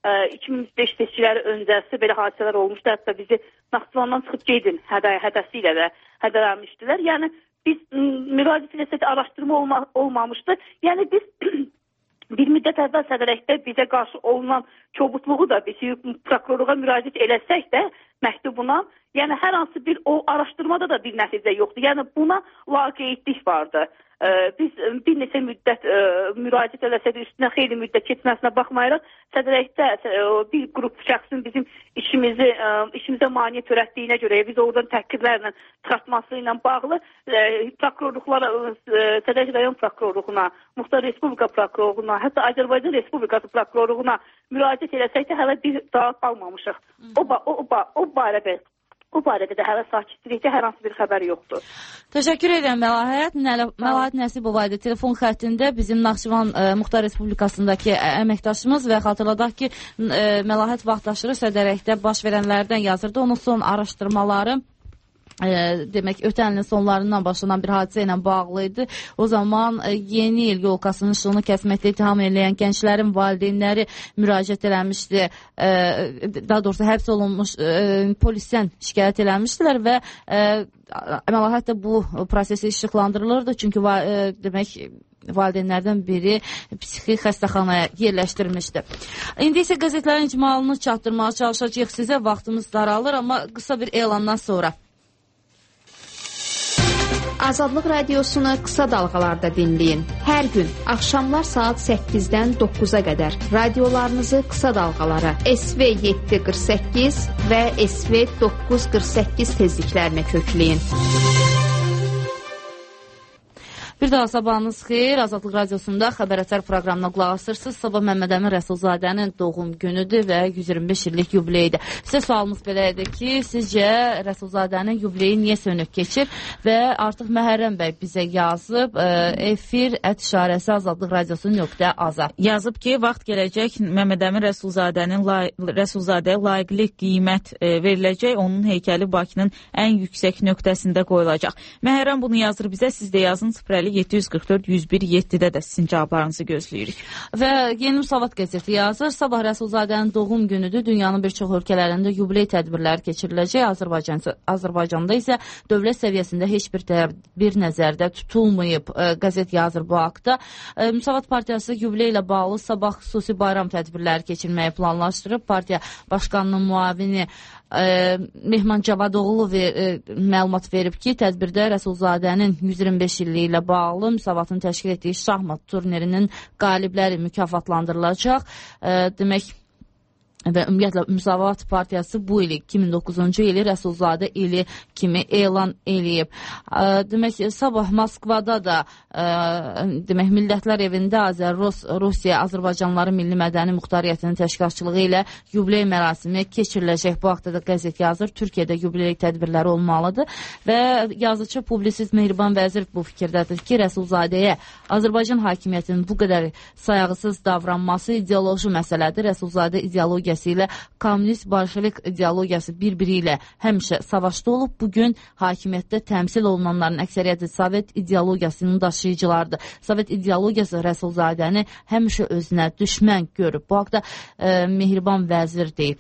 2005 seçkiləri öncəsi belə hadisələr olmuşdu. Hətta bizi Naxçıvandan çıxıb gedin hədəsi ilə də hədələnmişdilər. Yəni biz müraciət etsək araşdırma olmamışdı. Yəni biz bir müddət əvvəl Sədrəkdə bizə qarşı olunan kobudluğu da biz prokurorluğa müraciət eləsək də məktubuna, yəni hər hansı bir o araşdırmada da bir nəticə yoxdur. Yəni buna laqeydlik vardı. Biz bir neçə müddət müraciət eləsək də üstünə xeyli müddət keçməsinə baxmayaraq Sədrəkdə bir qrup şəxsin bizim işimizə maneə törətdiyinə görə biz oradan təhqirlərlə çıxartması ilə bağlı prokurorluqlara, Sədrək rayon prokurorluğuna, Muxtar Respublika prokurorluğuna, hətta Azərbaycan Respublikası prokurorluğuna müraciət eləsək də hələ bir daha almamışıq. O barədə də hələ sakitlikdə hər hansı bir xəbər yoxdur. Təşəkkür edirəm Məlahət. Məlahət Nəsibova idi telefon xəttində bizim Naxçıvan Muxtar Respublikasındakı əməkdaşımız və xatırladaq ki, Məlahət vaxtaşırı Sədrəkdə baş verənlərdən yazırdı. Onun son araşdırmaları demək ötən ilin sonlarından başlanan bir hadisə ilə bağlı idi. O zaman yeni il yolkasının işığını kəsməkdə ittiham edilən gənclərin valideynləri müraciət eləmişdi. Daha doğrusu həbs olunmuş polisdən şikayət eləmişdilər və Məlahət də bu prosesi işıqlandırılırdı. Çünki demək valideynlərdən biri psixi xəstəxanaya yerləşdirilmişdi. İndi isə qəzetlərin icmalını çatdırmağa çalışacağıq sizə. Vaxtımız daralır, amma qısa bir elandan sonra. Azadlıq radiosunu qısa dalğalarda dinləyin. Hər gün axşamlar saat 8-dən 9-a qədər radiolarınızı qısa dalğalara SV 748 və SV 948 tezliklərinə kökləyin. Bir daha sabahınız xeyir. Azadlıq Radiosunda xəbər proqramına qulaq asırsınız. Sabah Məhəmməd Əmin Rəsulzadənin doğum günüdür və 125 illik yubileydir. Sizə sualımız belə idi ki, sizcə Rəsulzadənin yubileyi niyə sönük keçir? Və artıq Məhərrəm bəy bizə yazıb, efir@azadlıqradiosu.az yazıb ki, vaxt gələcək Məhəmməd Əmin Rəsulzadəyə layiqli qiymət veriləcək. Onun heykəli Bakının ən yüksək nöqtəsində qoyulacaq. Məhərrəm bunu yazır bizə. Siz də yazın 050-744-101-7-də də sizin cavablarınızı gözləyirik. Və Yeni Müsavat qəzeti yazır. Sabah Rəsulzadənin doğum günüdür. Dünyanın bir çox ölkələrində yubiley tədbirləri keçiriləcək. Azərbaycanda isə dövlət səviyyəsində heç bir tədbir nəzərdə tutulmayıb. Qəzet yazır bu haqda. Müsavat Partiyası yubiley ilə bağlı sabah xüsusi bayram tədbirləri keçirməyi planlaşdırıb. Partiya başqanının müavini Mehman Cavadoğlu məlumat verib ki, tədbirdə Rəsulzadənin 125 illiyi ilə bağlı Müsavatın təşkil etdiyi şahmat turnirinin qalibləri mükafatlandırılacaq. Demək və ümumiyyətlə Müsavat Partiyası bu ili 2009-cu ili Rəsulzadə ili kimi elan eləyib. Demək, sabah Moskvada da demək, Millətlər Evində Rusiya Azərbaycanlıların Milli Mədəni Muxtariyyətinin təşkilatçılığı ilə yubiley mərasimi keçiriləcək. Bu haqda da qəzet yazır. Türkiyədə yubiley tədbirləri olmalıdır və yazıcı publisist Mehriban Vəzir bu fikirdədir ki, Rəsulzadəyə Azərbaycan hakimiyyətinin bu qədər sayğısız davranması ideoloji məsələdir. Rəsulzadə ideologiyası ilə kommunist bolşevik ideologiyası bir-biri ilə həmişə savaşda olub. Bugün hakimiyyətdə təmsil olunanların əksəriyyəti Sovet ideologiyasının daşıyıcılardır. Sovet ideologiyası Rəsulzadəni həmişə özünə düşmən görüb. Bu haqda Mehriban Vəzir deyib.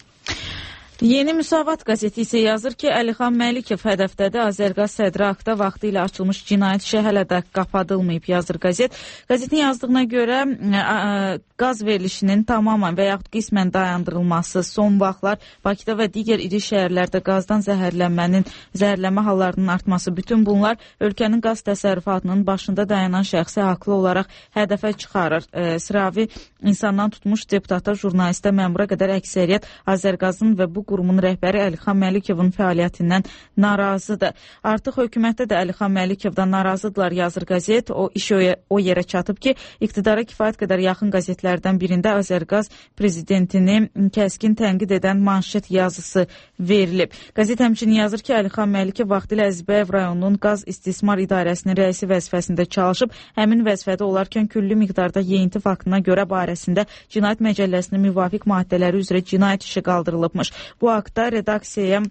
Yeni Müsavat qəzeti isə yazır ki, Əlixan Məlikov hədəfdədir. Azərqaz sədri haqda vaxtı ilə açılmış cinayət işi hələ də qapadılmayıb, yazır qəzet. Qəzetin yazdığına görə qaz verilişinin tamamən və yaxud qismən dayandırılması, son vaxtlar Bakıda və digər iri şəhərlərdə qazdan zəhərlənmə hallarının artması, bütün bunlar ölkənin qaz təsərrüfatının başında dayanan şəxsi haqlı olaraq hədəfə çıxarır. Sıravi insandan tutmuş deputata, jurnalistə, məmura qədər əksəriyyət Azərqazın və bu qurumun rəhbəri Əlixan Məlikovun fəaliyyətindən narazıdır. Artıq hökumətdə də Əlixan Məlikovdan narazıdırlar, yazır qəzet. O iş o yerə çatıb ki, iqtidara kifayət qədər yaxın qəzetlərdən birində Azərqaz prezidentini kəskin tənqid edən manşet yazısı verilib. Qəzet həmçinin yazır ki, Əlixan Məlikov vaxtilə Əzbəyev rayonunun qaz istismar idarəsinin rəisi vəzifəsində çalışıb. Həmin vəzifədə olarkən külli miqdarda yeyinti faktına görə barəsində Cinayət Məcəlləsinin müvafiq maddələri üzrə cinayət işi qaldırılıbmış. Bu haqda redaksiyaya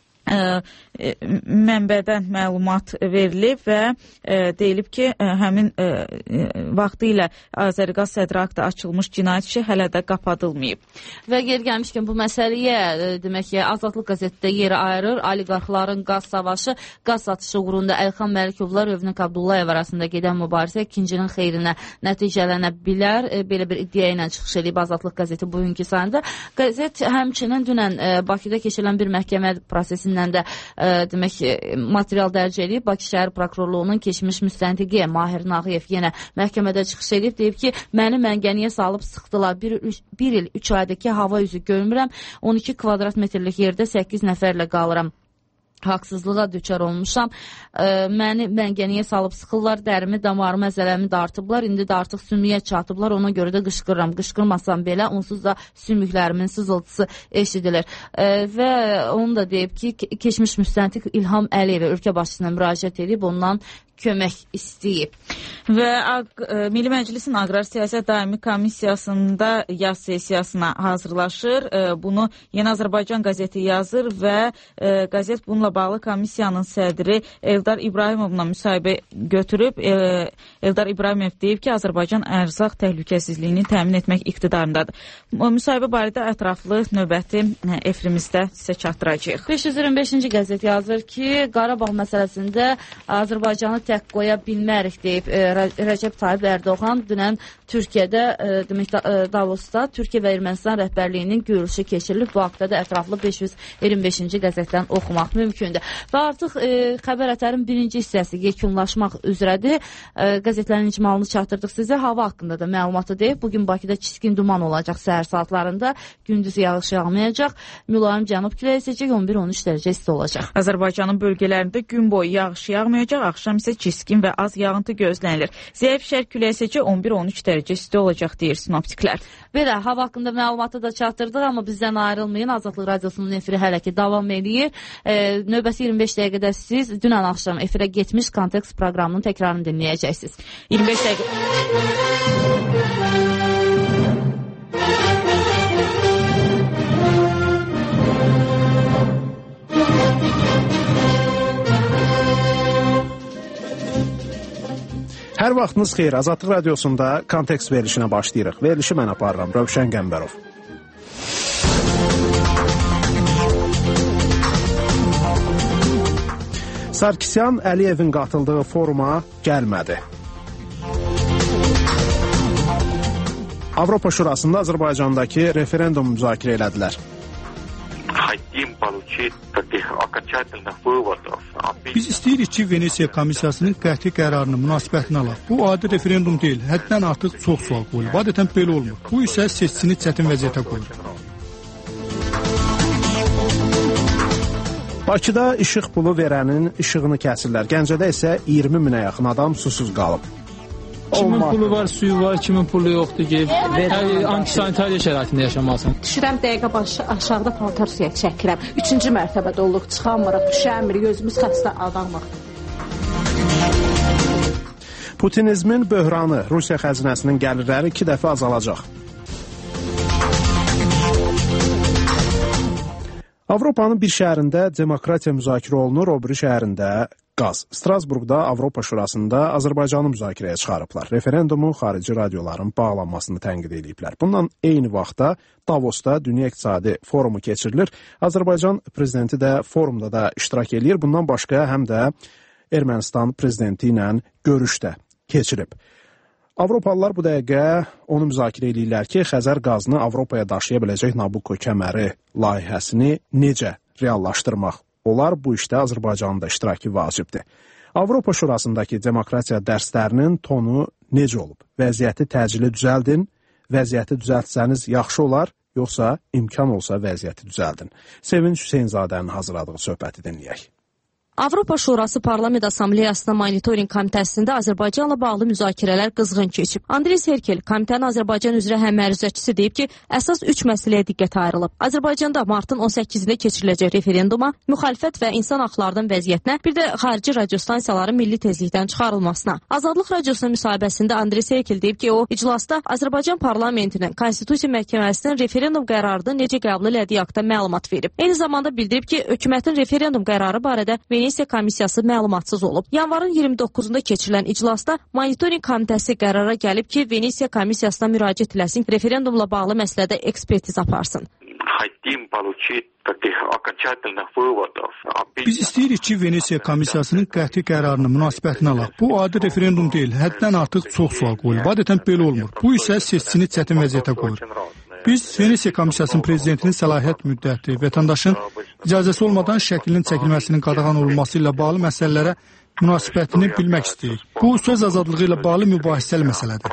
mənbədən məlumat verilib və deyilib ki, həmin vaxtı ilə Azərqaz sədri haqda açılmış cinayət işi hələ də qapadılmayıb. Və yer gəlmişkən bu məsələyə demək ki, Azadlıq qəzetdə yeri ayırır. Oliqarxların qaz savaşı, qaz satışı uğrunda Əlixan Məlikovlar Övnük Abdullayev arasında gedən mübarizə ikincinin xeyrinə nəticələnə bilər. Belə bir iddia ilə çıxış edib Azadlıq qəzeti bugünkü sayında. Qəzet həmçinin dünən Bakıda keçirilən bir məhkəmə prosesindən də demək material dərc edib. Bakı şəhər prokurorluğunun keçmiş müstəntiqi Mahir Nağıyev yenə məhkəmədə çıxış edib, deyib ki, məni məngəniyə salıb sıxdılar. Bir il 3 aydakı hava üzü görmürəm. 12 kvadrat metrlik yerdə 8 nəfərlə qalıram. Haqsızlığa düçar olmuşam. Məni məngəniyə salıb sıxırlar, dərimi, damarımı, əzələmi dartıblar. İndi də artıq sümüyə çatıblar. Ona görə də qışqırıram. Qışqırmasam belə onsuz da sümüklərimin sızıltısı eşidilir. Və onu da deyib ki, keçmiş müstəntiq İlham Əliyevə ölkə başçısına müraciət edib ondan kömək istəyib. Və Milli Məclisin Aqrar Siyasət Daimi Komissiyasında yaz sessiyasına hazırlaşır. Bunu Yeni Azərbaycan qəzeti yazır və qəzet bununla bağlı komissiyanın sədri Eldar İbrahimovla müsahibə götürüb. Eldar İbrahimov deyib ki, Azərbaycan ərzaq təhlükəsizliyini təmin etmək iqtidarındadır. Müsahibə barədə ətraflı növbəti efrimizdə sizə çatdıracağıq. 525-ci qəzet yazır ki, Qarabağ məsələsində Azərbaycanı tək qoya bilmərik deyib Rəcəb Tayyip Ərdoğan dünən Türkiyədə Davosda Türkiyə və Ermənistan rəhbərliyinin görüşü keçirilib. Bu haqda da ətraflı 525-ci qəzetdən oxumaq mümkündür. mümkündür. Və artıq xəbər ətərin birinci hissəsi yekunlaşmaq üzrədir. Qəzetlərin icmalını çatdırdıq sizə. Hava haqqında da məlumatı deyib. Bugün Bakıda çiskin duman olacaq səhər saatlarında. Gündüz yağış yağmayacaq. Mülayim cənub küləyi əsəcək, 11-13 dərəcə isti olacaq. Azərbaycanın bölgələrində gün boyu yağış yağmayacaq, axşam isə çiskin və az yağıntı gözlənilir. Zəif şərq küləyi əsəcək, 11-13 dərəcə isti olacaq deyir sinoptiklər. Belə, hava haqqında məlumatı da çatdırdıq, amma bizdən ayrılmayın. Azadlıq Radiosunun efiri hələ ki davam edir. Növbəsi 25 dəqiqədə siz dünən axşam efirə getmiş Kontekst proqramının təkrarını dinləyəcəksiniz. 25 dəqiqə... Hər vaxtınız xeyir. Azadlıq Radiosunda Kontekst verilişinə başlayırıq. Verilişi mən aparıram. Rövşən Qəmbərov. Sarkisyan Əliyevin qatıldığı foruma gəlmədi. Avropa Şurasında Azərbaycandakı referendum müzakirə elədilər. Biz istəyirik ki, Venesiya komissiyasının qəti qərarını, münasibətini alaq. Bu adi referendum deyil, həddən artıq çox sual qoyulub. Adətən belə olmur. Bu isə seçicini çətin vəziyyətə qoyur. Bakıda işıq pulu verənin işığını kəsirlər. Gəncədə isə 20 minə yaxın adam susuz qalıb. Kimin pulu var, suyu var, kimin pulu yoxdur ki, antisanitariya şəraitində yaşamasın. Düşürəm dəqiqə başı aşağıda paltar suya çəkirəm. 3-cü mərtəbədə oluq, çıxamırıq, düşəmirik, özümüz xəstə adamıq. Putinizmin böhranı, Rusiya xəzinəsinin gəlirləri 2 dəfə azalacaq. Avropanın bir şəhərində demokratiya müzakirə olunur, o biri şəhərində qaz. Strasburqda Avropa Şurasında Azərbaycanı müzakirəyə çıxarıblar. Referendumu xarici radioların bağlanmasını tənqid ediblər. Bundan eyni vaxtda Davosda Dünya İqtisadi Forumu keçirilir. Azərbaycan prezidenti də forumda da iştirak edir. Bundan başqa həm də Ermənistan prezidenti ilə görüş də keçirib. Avropalılar bu dəqiqə onu müzakirə edirlər ki, Xəzər qazını Avropaya daşıya biləcək Nabucco kəməri layihəsini necə reallaşdırmaq olar, bu işdə Azərbaycanın da iştirakı vacibdir. Avropa Şurasındakı demokratiya dərslərinin tonu necə olub? Vəziyyəti təcili düzəldin, vəziyyəti düzəltsəniz yaxşı olar, yoxsa imkan olsa vəziyyəti düzəldin. Sevinç Hüseynzadənin hazırladığı söhbəti dinləyək. Avropa Şurası Parlament Assambleyasının monitorinq komitəsində Azərbaycanla bağlı müzakirələr qızğın keçib. Andrey Serkel, komitənin Azərbaycan üzrə həmməruzəçisi deyib ki, əsas 3 məsələyə diqqət ayrılıb. Azərbaycanda martın 18-də keçiriləcək referenduma, müxalifət və insan haqlarının vəziyyətinə, bir də xarici radiostansiyaların milli tezlikdən çıxarılmasına. Azadlıq Radiosunun müsahibəsində Andrey Serkel deyib ki, o, iclasda Azərbaycan parlamentinin, Konstitusiya məhkəməsinin referendum qərarını necə qəbul elədiyi haqqında məlumat verib. Eyni zamanda bildirib ki, hökumətin referendum qərarı barədə Venesiya komissiyası məlumatsız olub. Yanvarın 29-da keçirilən iclasda monitorinq komitəsi qərara gəlib ki, Venesiya komissiyasına müraciət eləsin, referendumla bağlı məsələdə ekspertiz aparsın. Biz istəyirik ki, Venesiya komissiyasının qəti qərarını, münasibətini alaq. Bu adi referendum deyil, həddən artıq çox sual qoyulub. Adətən belə olmur. Bu isə seçicini çətin vəziyyətə qoyur. Biz Venesiya komissiyasının prezidentinin səlahiyyət müddəti, vətəndaşın icazəsi olmadan şəklinin çəkilməsinin qadağan olunması ilə bağlı məsələlərə münasibətini bilmək istəyirik. Bu, söz azadlığı ilə bağlı mübahisəli məsələdir.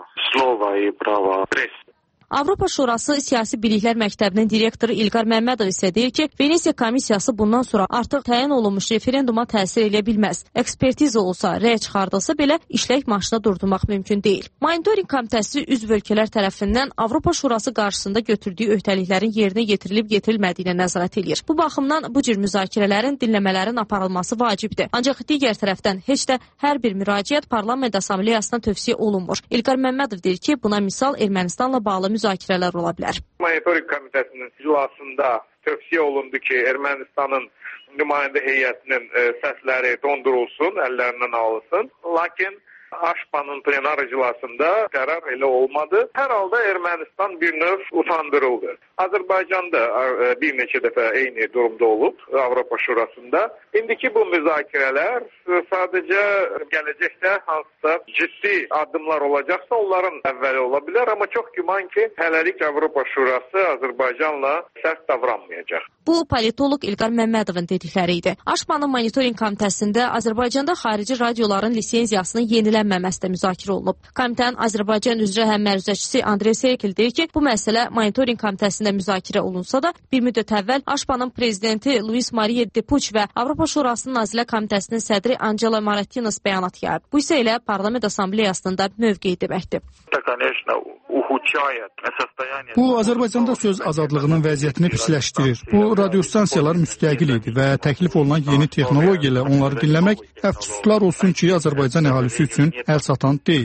Avropa Şurası Siyasi Biliklər Məktəbinin direktoru İlqar Məmmədov isə deyir ki, Venesiya komissiyası bundan sonra artıq təyin olunmuş referenduma təsir edə bilməz. Ekspertiza olsa, rəy çıxardılsa belə işlək maşına durdurmaq mümkün deyil. Monitorinq komitəsi üzv ölkələr tərəfindən Avropa Şurası qarşısında götürdüyü öhdəliklərin yerinə yetirilib-yetirilmədiyinə nəzarət edir. Bu baxımdan bu cür müzakirələrin, dinləmələrin aparılması vacibdir. Ancaq digər tərəfdən heç də hər bir müraciət Parlament Assambleyasına tövsiyə olunmur. İlqar Məmmədov deyir ki, buna misal Ermənistanla bağlı müzakirələr ola bilər. Monitorinq komitəsinin iclasında tövsiyə olundu ki, Ermənistanın nümayəndə heyətinin səsləri dondurulsun, əllərindən alınsın. Lakin AŞPA'nın plenar iclasında qərar elə olmadı. Hər halda Ermənistan bir növ utandırıldı. Azərbaycan da bir neçə dəfə eyni durumda olub Avropa Şurasında. İndiki bu müzakirələr sadəcə gələcəkdə hansısa ciddi addımlar olacaqsa onların əvvəli ola bilər, amma çox güman ki, hələlik Avropa Şurası Azərbaycanla sərt davranmayacaq. Bu, politoloq İlqar Məmmədovun dedikləri idi. AŞPA'nın monitoring komitəsində Azərbaycanda xarici radioların lisenziyasının yenilənməməsi də müzakirə olunub. Komitənin Azərbaycan üzrə həmməruzəçisi Andrey Serkel deyir ki, bu məsələ monitoring komitəsində müzakirə olunsa da, bir müddət əvvəl AŞPA'nın prezidenti Luis Maria Depuç və Avropa Şurasının Nazirlər Komitəsinin sədri Angela Maratinos bəyanat yayıb. Bu isə elə Parlament Assambleyasının da mövqeyi deməkdir. Bu, Azərbaycanda söz azadlığının vəziyyətini pisləşdirir. Bu, radiostansiyalar müstəqil idi və təklif olunan yeni texnologiya ilə onları dinləmək əfsuslar olsun ki, Azərbaycan əhalisi üçün əlçatan deyil.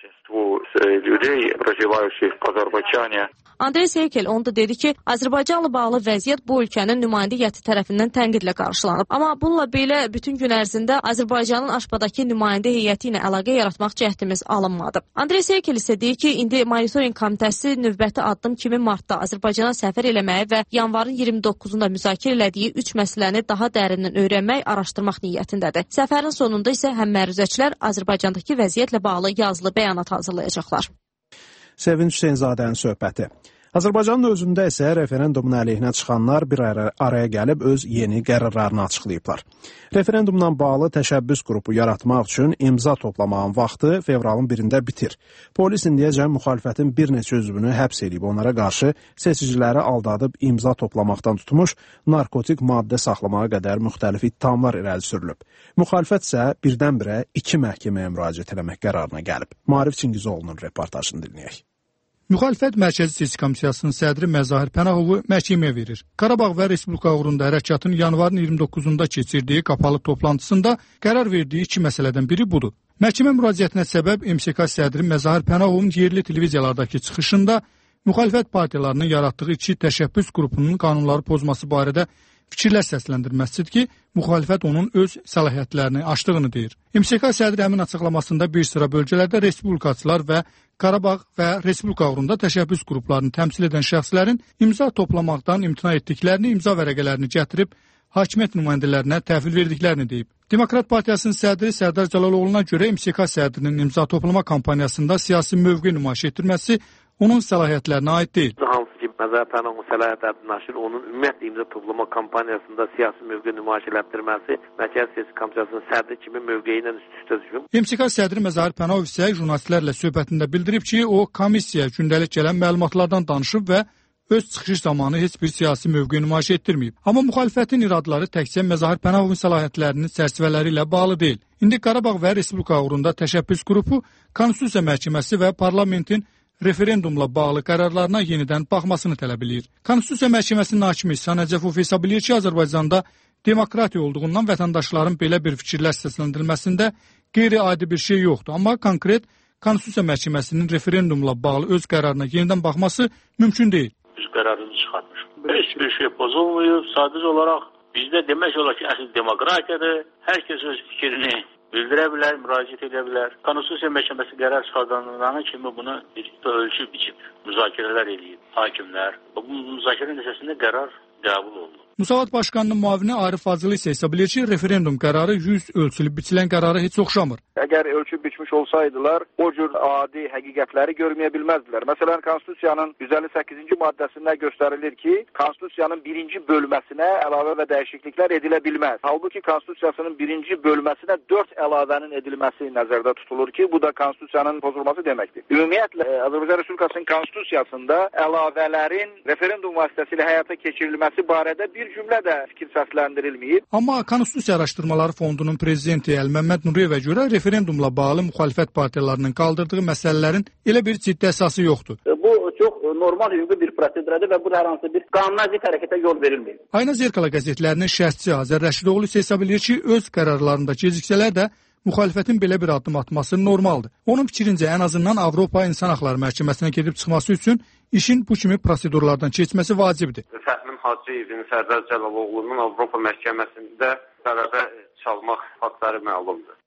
Andrey Serkel onu da dedi ki, Azərbaycanla bağlı vəziyyət bu ölkənin nümayəndə heyəti tərəfindən tənqidlə qarşılanıb. Amma bununla belə bütün gün ərzində Azərbaycanın AŞPA-dakı nümayəndə heyəti ilə əlaqə yaratmaq cəhdimiz alınmadı. Andrey Serkel isə deyir ki, indi monitoring komitəsi növbəti addım kimi martda Azərbaycana səfər eləməyi və yanvarın 29-unda müzakirə elədiyi 3 məsələni daha dərindən öyrənmək, araşdırmaq niyyətindədir. Səfərin sonunda isə həmməruzəçilər Azərbaycandakı vəziyyətlə bağlı yazılı bəyanat hazırlayacaqlar. Sevinç Hüseynzadənin söhbəti. Azərbaycanın özündə isə referendumun əleyhinə çıxanlar bir araya gəlib öz yeni qərarlarını açıqlayıblar. Referendumla bağlı təşəbbüs qrupu yaratmaq üçün imza toplamağın vaxtı fevralın 1-də bitir. Polis indiyəcən müxalifətin bir neçə üzvünü həbs edib, onlara qarşı seçiciləri aldadıb imza toplamaqdan tutmuş, narkotik maddə saxlamağa qədər müxtəlif ittihamlar irəli sürülüb. Müxalifət isə birdən-birə 2 məhkəməyə müraciət etmək qərarına gəlib. Maarif Çingizoğlu'nun reportajını dinləyək. Müxalifət Mərkəzi Seçki Komissiyasının sədri Məzahir Pənahovu məhkəməyə verir. Qarabağ və Respublika uğrunda hərəkatın yanvarın 29-da keçirdiyi qapalı toplantısında qərar verdiyi 2 məsələdən biri budur. Məhkəmə müraciətinə səbəb MSK sədri Məzahir Pənahovun yerli televiziyalardakı çıxışında müxalifət partiyalarının yaratdığı 2 təşəbbüs qrupunun qanunları pozması barədə fikirlər səsləndirməsidir ki, müxalifət onun öz səlahiyyətlərini aşdığını deyir. MSK sədri həmin açıqlamasında bir sıra bölgələrdə respublikaçılar və Qarabağ və Respublika uğrunda təşəbbüs qruplarını təmsil edən şəxslərin imza toplamaqdan imtina etdiklərini, imza vərəqələrini gətirib hakimiyyət nümayəndələrinə təhvil verdiklərini deyib. Demokrat Partiyasının sədri Sərdar Cəlaloğlu'na görə MSK sədrinin imza toplama kampaniyasında siyasi mövqe nümayiş etdirməsi onun səlahiyyətlərinə aid deyil. Məzahir Pənahovun səlahiyyətlərindən aşır, onun ümumiyyətlə imza toplama kampaniyasında siyasi mövqe nümayiş etdirməsi Mərkəzi Seçki Komissiyasının sədri kimi mövqeyi ilə üst-üstə düşüb. MSK sədri Məzahir Pənahov isə jurnalistlərlə söhbətində bildirib ki, o komissiyaya gündəlik gələn məlumatlardan danışıb və öz çıxış zamanı heç bir siyasi mövqe nümayiş etdirməyib. Amma müxalifətin iradları təkcə Məzahir Pənahovun səlahiyyətlərinin çərçivələri ilə bağlı deyil. İndi Qarabağ və Respublika uğrunda təşəbbüs qrupu Konstitusiya Məhkəməsi və parlamentin referendumla bağlı qərarlarına yenidən baxmasını tələb edir. Konstitusiya Məhkəməsinin hakimi İhsan Əcəfov hesab edir ki, Azərbaycanda demokratiya olduğundan vətəndaşların belə bir fikirlər səsləndirilməsində qeyri-adi bir şey yoxdur. Amma konkret Konstitusiya Məhkəməsinin referendumla bağlı öz qərarına yenidən baxması mümkün deyil. Biz qərarını çıxartmış. Heç bir şey pozulmayıb. Sadəcə olaraq bizdə demək olar ki, əsl demokratiyadır. Hər kəs öz fikrini bildirə bilər, müraciət edə bilər. Konstitusiya Məhkəməsi qərar çıxardanlarına kimi bunu bir ölçüb biçib müzakirələr edib hakimlər. Bu müzakirə nəticəsində qərar qəbul olundu. Müsavat Başkanının müavini Arif Fazılı isə hesab edir ki, referendum qərarı 100 ölçülüb biçilən qərara heç oxşamır. Əgər ölçüb biçmiş olsaydılar, o cür adi həqiqətləri görməyə bilməzdilər. Məsələn, Konstitusiyanın 158-ci maddəsində göstərilir ki, Konstitusiyanın 1-ci bölməsinə əlavə və dəyişikliklər edilə bilməz. Halbuki Konstitusiyasının 1-ci bölməsinə 4 əlavənin edilməsi nəzərdə tutulur ki, bu da Konstitusiyanın pozulması deməkdir. Ümumiyyətlə, Azərbaycan Respublikasının Konstitusiyasında əlavələrin referendum vasitəsilə həyata keçirilməsi barədə bir cümlə də fikir səsləndirilməyib. Amma Konstitusiya Araşdırmaları Fondunun prezidenti Əlməmməd Nuriyevə görə referendumla bağlı müxalifət partiyalarının qaldırdığı məsələlərin elə bir ciddi əsası yoxdur. Bu çox normal hüquqi bir prosedurdur və bu hər hansı bir qanuna zidd hərəkətə yol verilmir. Ayna Zerkala qəzetlərinin şərhçisi Azər Rəşidoğlu isə hesab edir ki, öz qərarlarında geciksələr də müxalifətin belə bir addım atması normaldır. Onun fikrincə ən azından Avropa İnsan Haqları Məhkəməsinə gedib çıxması üçün işin bu kimi prosedurlardan keçməsi vacibdir. Fəhmin Hacıyevin, Sərdar Cəlaloğlu'nun Avropa Məhkəməsində qərara çalmaq faktları məlumdur.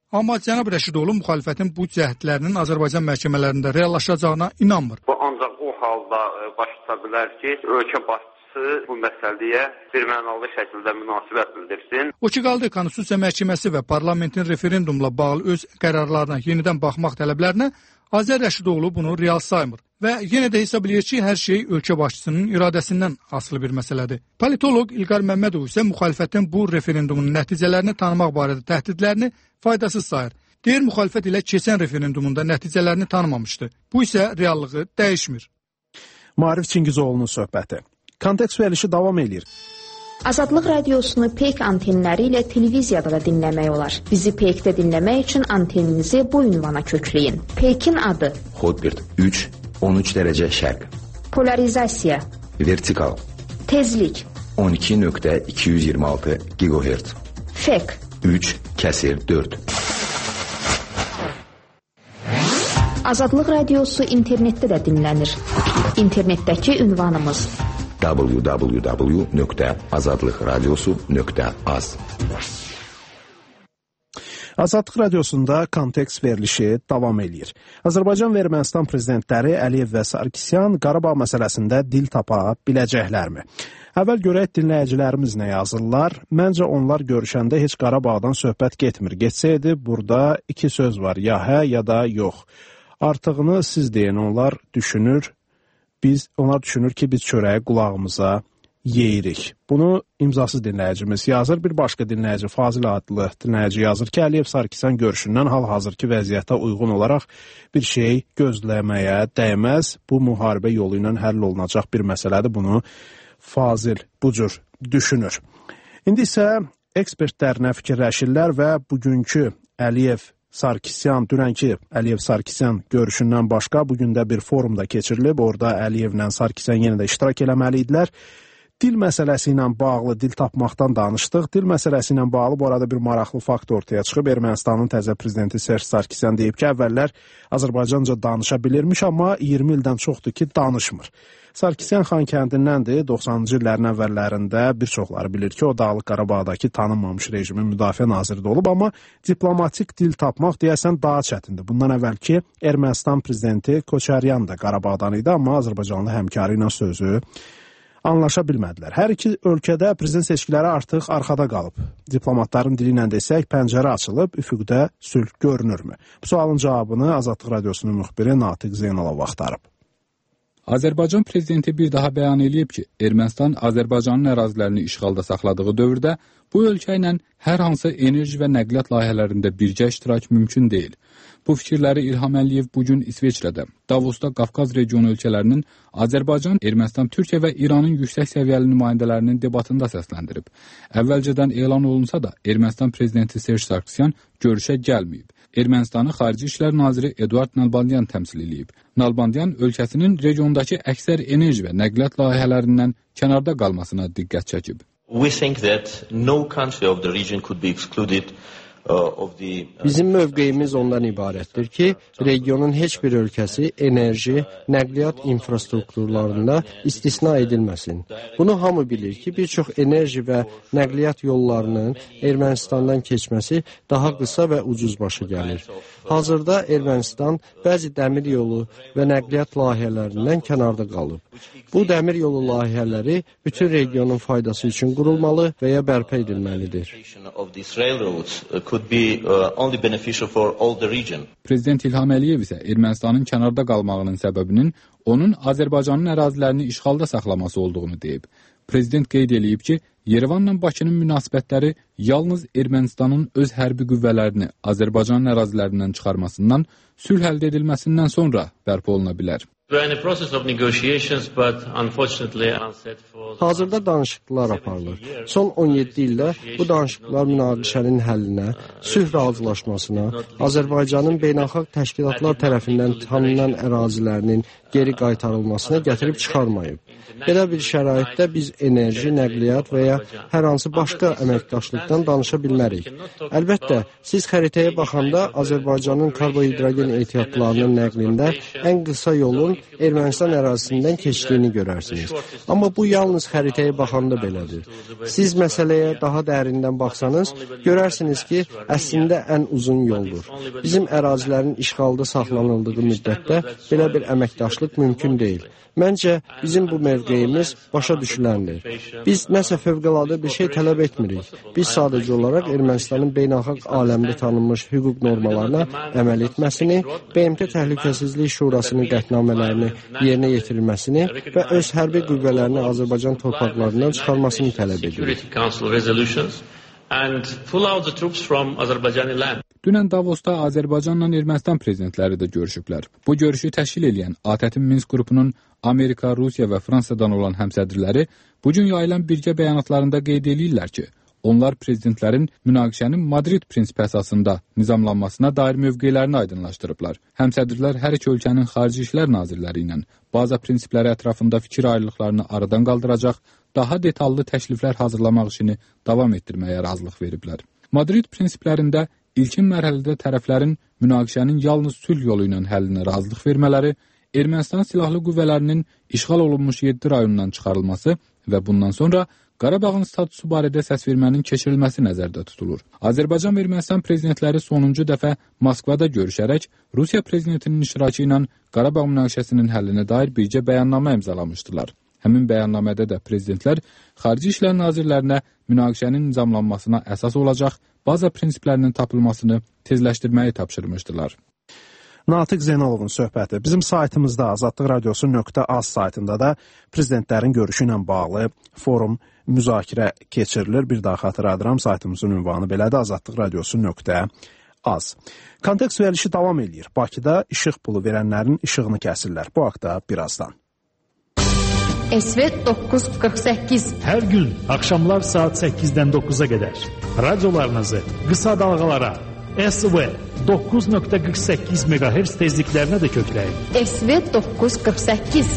Amma cənab Rəşidoğlu müxalifətin bu cəhdlərinin Azərbaycan məhkəmələrində reallaşacağına inanmır. Bu ancaq o halda baş tuta bilər ki, ölkə başçısı bu məsələyə birmənalı şəkildə münasibət bildirsin. O ki qaldı Konstitusiya Məhkəməsi və parlamentin referendumla bağlı öz qərarlarına yenidən baxmaq tələblərinə Azər Rəşidoğlu bunu real saymır və yenə də hesab edir ki, hər şey ölkə başçısının iradəsindən asılı bir məsələdir. Politoloq İlqar Məmmədov isə müxalifətin bu referendumun nəticələrini tanımaq barədə təhdidlərini faydasız sayır. Deyir, müxalifət ilə keçən referendumunda nəticələrini tanımamışdı. Bu isə reallığı dəyişmir. Maarif Çingizoğlu'nun söhbəti. Kontekst verilişi davam edir. Azadlıq radiosunu PEK antenləri ilə televiziyada da dinləmək olar. Bizi PEK-də dinləmək üçün anteninizi bu ünvana kökləyin. PEK-in adı Hotbird 3, 13 dərəcə şərq. Polarizasiya Vertikal. Tezlik 12.226 GHz. FEK 3/4. Azadlıq radiosu internetdə də dinlənir. İnternetdəki ünvanımız www.azadlıqradiosu.az. Azadlıq radiosunda kontekst verilişi davam edir. Azərbaycan və Ermənistan prezidentləri Əliyev və Sarkisyan Qarabağ məsələsində dil tapa biləcəklərmi? Əvvəl görək dinləyicilərimiz nə yazırlar. Məncə onlar görüşəndə heç Qarabağdan söhbət getmir. Getsəydi burada iki söz var, ya hə ya da yox. Artığını siz deyin, onlar düşünür ki, biz çörəyi qulağımıza yeyirik. Bunu imzasız dinləyicimiz yazır. Bir başqa dinləyici, Fazil adlı dinləyici yazır ki, Əliyev Sarkisyan görüşündən hal-hazırki vəziyyətə uyğun olaraq bir şey gözləməyə dəyməz. Bu müharibə yolu ilə həll olunacaq bir məsələdir. Bunu Fazil bu cür düşünür. İndi isə ekspertlərlə fikirləşirlər və bugünkü Əliyev-Sarkisyan, dünənki Əliyev-Sarkisyan görüşündən başqa bugün də bir forumda keçirilib. Orada Əliyevlə Sarkisyan yenə də iştirak eləməli idilər. Dil məsələsi ilə bağlı dil tapmaqdan danışdıq. Dil məsələsi ilə bağlı bu arada bir maraqlı fakt ortaya çıxıb. Ermənistanın təzə prezidenti Serj Sarkisyan deyib ki, əvvəllər Azərbaycanca danışa bilirmiş, amma 20 ildən çoxdur ki, danışmır. Sarkisyan Xankəndindəndir. 90-cı illərin əvvəllərində bir çoxları bilir ki, o Dağlıq Qarabağdakı tanınmamış rejimin müdafiə naziri də olub, amma diplomatik dil tapmaq deyəsən daha çətindir. Bundan əvvəlki Ermənistan prezidenti Koçaryan da Qarabağdan idi, amma Azərbaycanlı həmkarı ilə sözü anlaşa bilmədilər. Hər iki ölkədə prezident seçkiləri artıq arxada qalıb. Diplomatların dili ilə desək, pəncərə açılıb, üfüqdə sülh görünürmü? Bu sualın cavabını Azadlıq Radiosunun müxbiri Natiq Zeynalov axtarıb. Azərbaycan prezidenti bir daha bəyan edib ki, Ermənistan Azərbaycanın ərazilərini işğalda saxladığı dövrdə bu ölkə ilə hər hansı enerji və nəqliyyat layihələrində birgə iştirak mümkün deyil. Bu fikirləri İlham Əliyev bugün İsveçrədə, Davosda Qafqaz regionu ölkələrinin Azərbaycan, Ermənistan, Türkiyə və İranın yüksək səviyyəli nümayəndələrinin debatında səsləndirib. Əvvəlcədən elan olunsa da Ermənistan prezidenti Serj Sarkisyan görüşə gəlməyib. Ermənistanı Xarici İşlər naziri Eduard Nalbandyan təmsil edib. Nalbandyan ölkəsinin regiondakı əksər enerji və nəqliyyat layihələrindən kənarda qalmasına diqqət çəkib. We think that no country of the region could be excluded. Bizim mövqeyimiz ondan ibarətdir ki, regionun heç bir ölkəsi enerji, nəqliyyat infrastrukturlarında istisna edilməsin. Bunu hamı bilir ki, bir çox enerji və nəqliyyat yollarının Ermənistandan keçməsi daha qısa və ucuz başa gəlir. Hazırda Ermənistan bəzi dəmir yolu və nəqliyyat layihələrindən kənarda qalıb. Bu dəmir yolu layihələri bütün regionun faydası üçün qurulmalı və ya bərpa edilməlidir. Prezident İlham Əliyev isə Ermənistanın kənarda qalmağının səbəbinin onun Azərbaycanın ərazilərini işğalda saxlaması olduğunu deyib. Prezident qeyd edib ki, Yerevanla Bakının münasibətləri yalnız Ermənistanın öz hərbi qüvvələrini Azərbaycanın ərazilərindən çıxarmasından, sülh əldə edilməsindən sonra bərpa oluna bilər. Hazırda danışıqlar aparılır. Son 17 ildə bu danışıqlar münaqişənin həllinə, sülh razılaşmasına, Azərbaycanın beynəlxalq təşkilatlar tərəfindən tanınan ərazilərinin geri qaytarılmasına gətirib çıxarmayıb. Belə bir şəraitdə biz enerji, nəqliyyat və ya hər hansı başqa əməkdaşlıqdan danışa bilmərik. Əlbəttə, siz xəritəyə baxanda Azərbaycanın karbohidrogen ehtiyatlarının nəqlində ən qısa yolun Ermənistan ərazisindən keçdiyini görərsiniz. Amma bu yalnız xəritəyə baxanda belədir. Siz məsələyə daha dərindən baxsanız, görərsiniz ki, əslində ən uzun yoldur. Bizim ərazilərin işğalda saxlanıldığı müddətdə belə bir əməkdaşlıq mümkün deyil. Məncə, bizim bu mövqeyimiz başa düşüləndir. Biz nəsə fövqəladə bir şey tələb etmirik. Biz sadəcə olaraq Ermənistanın beynəlxalq aləmdə tanınmış hüquq normalarına əməl etməsini, BMT Təhlükəsizlik Şurasının qətnamələrini yerinə yetirilməsini və öz hərbi qüvvələrini Azərbaycan torpaqlarından çıxarmasını tələb edirik. Dünən Davosda Azərbaycanla Ermənistan prezidentləri də görüşüblər. Bu görüşü təşkil edən ATƏT-in Minsk qrupunun Amerika, Rusiya və Fransadan olan həmsədrləri bugün yayılan birgə bəyanatlarında qeyd edirlər ki, onlar prezidentlərin münaqişənin Madrid prinsipi əsasında nizamlanmasına dair mövqeylərini aydınlaşdırıblar. Həmsədrlər hər iki ölkənin xarici işlər nazirləri ilə baza prinsipləri ətrafında fikir ayrılıqlarını aradan qaldıracaq, daha detallı təkliflər hazırlamaq işini davam etdirməyə razılıq veriblər. Madrid prinsiplərində İlkin mərhələdə tərəflərin münaqişənin yalnız sülh yolu ilə həllinə razılıq vermələri, Ermənistan silahlı qüvvələrinin işğal olunmuş 7 rayonundan çıxarılması və bundan sonra Qarabağın statusu barədə səsvermənin keçirilməsi nəzərdə tutulur. Azərbaycan və Ermənistan prezidentləri sonuncu dəfə Moskvada görüşərək Rusiya prezidentinin iştirakı ilə Qarabağ münaqişəsinin həllinə dair birgə bəyannamə imzalamışdılar. Həmin bəyannamədə də prezidentlər xarici işlər nazirlərinə münaqişənin nizamlanmasına əsas olacaq baza prinsiplərinin tapılmasını tezləşdirməyi tapşırmışdılar. Natiq Zeynalovun söhbəti bizim saytımızda azadlıqradiosu.az saytında da prezidentlərin görüşü ilə bağlı forum müzakirə keçirilir. Bir daha xatırladıram, saytımızın ünvanı belədir, azadlıqradiosu.az. Kontekst verilişi davam edir. Bakıda işıq pulu verənlərin işığını kəsirlər. Bu haqda birazdan. SV 948. Hər gün axşamlar saat 8-dən 9-a qədər radiolarınızı qısa dalğalara SV 9.48 MHz tezliklərinə də kökləyin. SV 948.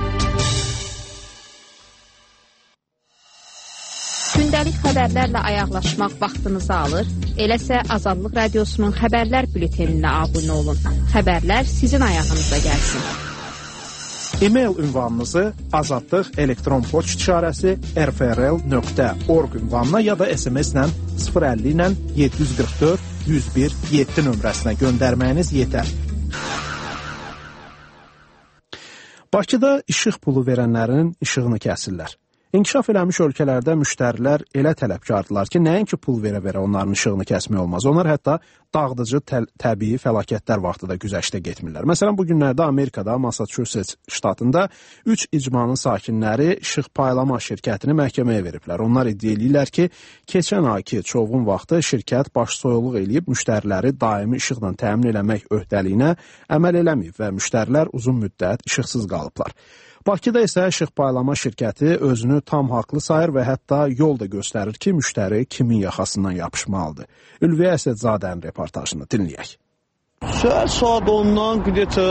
Gündəlik xəbərlərlə ayaqlaşmaq vaxtınızı alır. Eləsə Azadlıq Radiosunun xəbərlər bülteninə abunə olun. Xəbərlər sizin ayağınıza gəlsin. E-mail ünvanınızı azadlıq elektron poçt işarəsi rfrl.org ünvanına ya da SMS-lə 050 ilə 744 101 7 nömrəsinə göndərməyiniz yetər. Bakıda işıq pulu verənlərin işığını kəsirlər. İnkişaf eləmiş ölkələrdə müştərilər elə tələbkardırlar ki, nəinki pul verə-verə onların işığını kəsmək olmaz. Onlar hətta dağıdıcı təbii fəlakətlər vaxtı da güzəştə getmirlər. Məsələn, bu günlərdə Amerikada, Massachusetts ştatında 3 icmanın sakinləri işıq paylama şirkətini məhkəməyə veriblər. Onlar iddia edirlər ki, keçən ayki çovğun vaxtı şirkət başsoyuluq eləyib müştəriləri daimi işıqla təmin eləmək öhdəliyinə əməl eləməyib və müştərilər uzun müddət işıqsız qalıblar. Bakıda isə işıq paylama şirkəti özünü tam haqlı sayır və hətta yol da göstərir ki, müştəri kimin yaxasından yapışmalıdır. Ülviyə Əsədzadənin reportajını dinləyək. Səhər saat 10-dan qıdəcə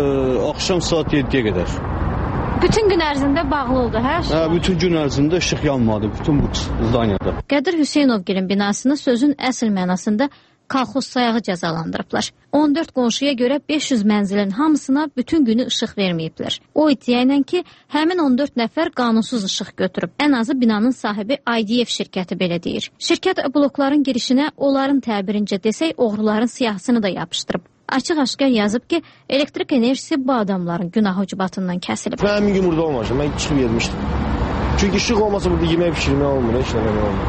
axşam saat 7-yə qədər. Bütün gün ərzində bağlı oldu hər şey? Hə, bütün gün ərzində işıq yanmadı, bütün bu zdaniyada. Qədir Hüseynovgilin binasını sözün əsl mənasında kolxoz sayağı cəzalandırıblar. 14 qonşuya görə 500 mənzilin hamısına bütün günü işıq verməyiblər. O iddia ilə ki, həmin 14 nəfər qanunsuz işıq götürüb. Ən azı binanın sahibi IDF şirkəti belə deyir. Şirkət blokların girişinə onların təbirincə desək oğruların siyahısını da yapışdırıb. Açıq-aşkar yazıb ki, elektrik enerjisi bu adamların günah ucubatından kəsilib. Həmin gün burada olmamışım, mən 2 il vermişdim. Çünki işıq olmasa burada yemək pişirmək olmur, heç nə olmur.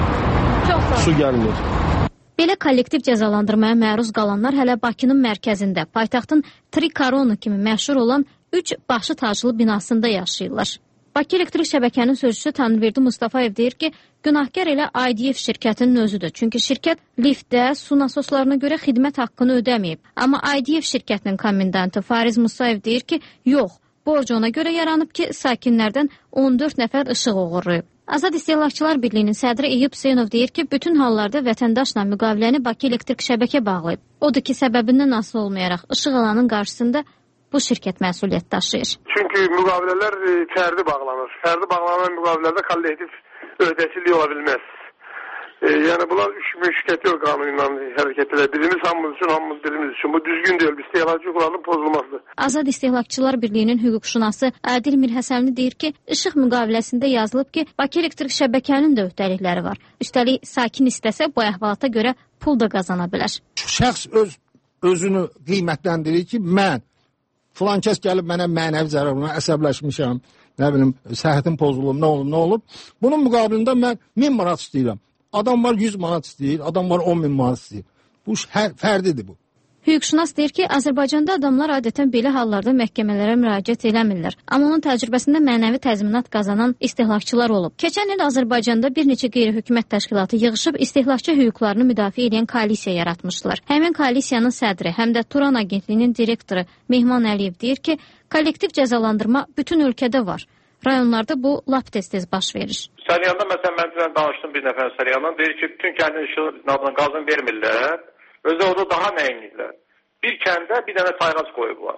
Çox sağ ol. Su gəlmir. Belə kollektiv cəzalandırmaya məruz qalanlar hələ Bakının mərkəzində, paytaxtın Trikorona kimi məşhur olan 3 başı taclı binasında yaşayırlar. Bakı elektrik şəbəkənin sözçüsü Tanrıverdi Mustafayev deyir ki, günahkar elə IDF şirkətinin özüdür. Çünki şirkət liftdə, su nasoslarına görə xidmət haqqını ödəməyib. Amma IDF şirkətinin komendantı Fariz Musayev deyir ki, yox, borc ona görə yaranıb ki, sakinlərdən 14 nəfər işıq oğurlayıb. Azad İstehlakçılar Birliyinin sədri Eyüp Hüseynov deyir ki, bütün hallarda vətəndaşla müqaviləni Bakı elektrik şəbəkə bağlayıb. Odur ki, səbəbindən asılı olmayaraq işıq alanın qarşısında bu şirkət məsuliyyət daşıyır. Çünki müqavilələr fərdi bağlanır. Fərdi bağlanan müqavilələrdə kollektiv öhdəçilik ola bilməz. Yəni bunlar üç müşketiyor qanunuyla hərəkət edir. Birimiz hamımız üçün, hamımız birimiz üçün. Bu düzgün deyil. İstehlakçı hüquqlarının pozulması. Azad İstehlakçılar Birliyinin hüquqşünası Adil Mirhəsənli deyir ki, işıq müqaviləsində yazılıb ki, Bakı elektrik şəbəkənin də öhdəlikləri var. Üstəlik sakin istəsə bu əhvalata görə pul da qazana bilər. Şəxs özünü qiymətləndirir ki, mən filan kəs gəlib mənə mənəvi zərər vurur, əsəbləşmişəm, nə bilim, səhhətim pozulub, nə olub. Bunun müqabilində mən 1000 manat istəyirəm. Adam var 100 manat istəyir, adam var 10.000 manat istəyir. Bu fərdidir bu. Hüquqşünas deyir ki, Azərbaycanda adamlar adətən belə hallarda məhkəmələrə müraciət eləmirlər. Amma onun təcrübəsində mənəvi təzminat qazanan istehlakçılar olub. Keçən il Azərbaycanda bir neçə qeyri-hökumət təşkilatı yığışıb istehlakçı hüquqlarını müdafiə edən koalisiya yaratmışdılar. Həmin koalisiyanın sədri, həm də Turan Agentliyinin direktoru Mehman Əliyev deyir ki, kollektiv cəzalandırma bütün ölkədə var. Rayonlarda bu lap tez-tez baş verir. Səriyanda məsələn mən danışdım bir nəfər Səriyandan, deyir ki, bütün kəndin işıqlarına qazın vermirlər. Özü orada daha nəyinliklər. Bir kəndə bir dənə sayğac qoyublar.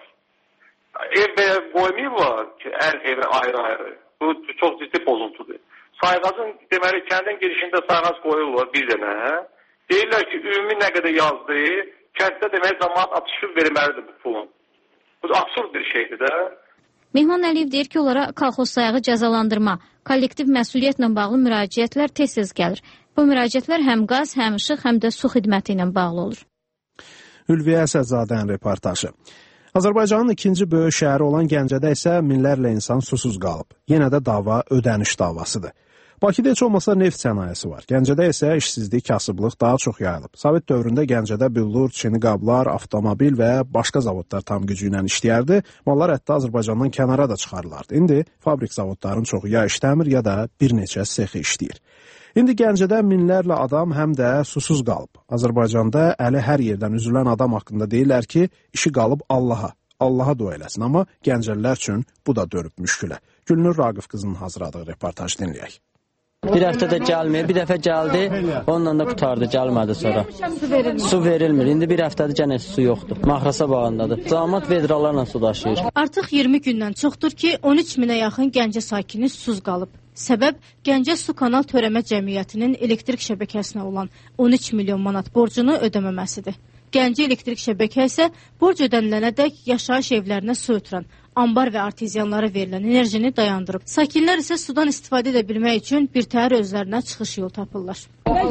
Ev qoymayıblar ki, hər evə ayrı-ayrı. Bu çox ciddi pozuntudur. Sayğacın, deməli, kəndin girişində sayğac qoyublar bir dənə. Deyirlər ki, ümumi nə qədər yazdı, kənddə deməli cəmaat atışıb verməlidir bu pulun. Bu absurd bir şeydir də. Mehman Əliyev deyir ki, onlara kolxoz sayağı cəzalandırma, kollektiv məsuliyyətlə bağlı müraciətlər tez-tez gəlir. Bu müraciətlər həm qaz, həm işıq, həm də su xidməti ilə bağlı olur. Ülviyə Əsədzadənin reportajı. Azərbaycanın ikinci böyük şəhəri olan Gəncədə isə minlərlə insan susuz qalıb. Yenə də dava ödəniş davasıdır. Bakıda heç olmasa neft sənayesi var. Gəncədə isə işsizlik, kasıblıq daha çox yayılıb. Sovet dövründə Gəncədə billur, çini qablar, avtomobil və başqa zavodlar tam gücü ilə işləyərdi. Mallar hətta Azərbaycandan kənara da çıxarılardı. İndi fabrik zavodların çoxu ya işləmir, ya da bir neçə sexi işləyir. İndi Gəncədə minlərlə adam həm də susuz qalıb. Azərbaycanda əli hər yerdən üzülən adam haqqında deyirlər ki, işi qalıb Allaha dua eləsin. Amma Gəncəlilər üçün bu da dönüb müşkülə. Gülnur Raqif qızının hazırladığı reportaj dinləyək. Bir həftə də gəlmir, bir dəfə gəldi, onunla da qutardı, gəlmədi sonra. Su verilmir, indi bir həftədir gənə su yoxdur. Mahrasa bağındadır. Cəmaət vedralarla su daşıyır. Artıq 20 gündən çoxdur ki, 13 minə yaxın Gəncə sakini susuz qalıb. Səbəb Gəncə Su Kanal Törəmə Cəmiyyətinin elektrik şəbəkəsinə olan 13 milyon manat borcunu ödəməməsidir. Gəncə elektrik şəbəkə isə borc ödənilənədək yaşayış evlərinə su ötürən, ambar və artezyanlara verilən enerjini dayandırıb. Sakinlər isə sudan istifadə edə bilmək üçün birtəhər özlərinə çıxış yolu tapırlar.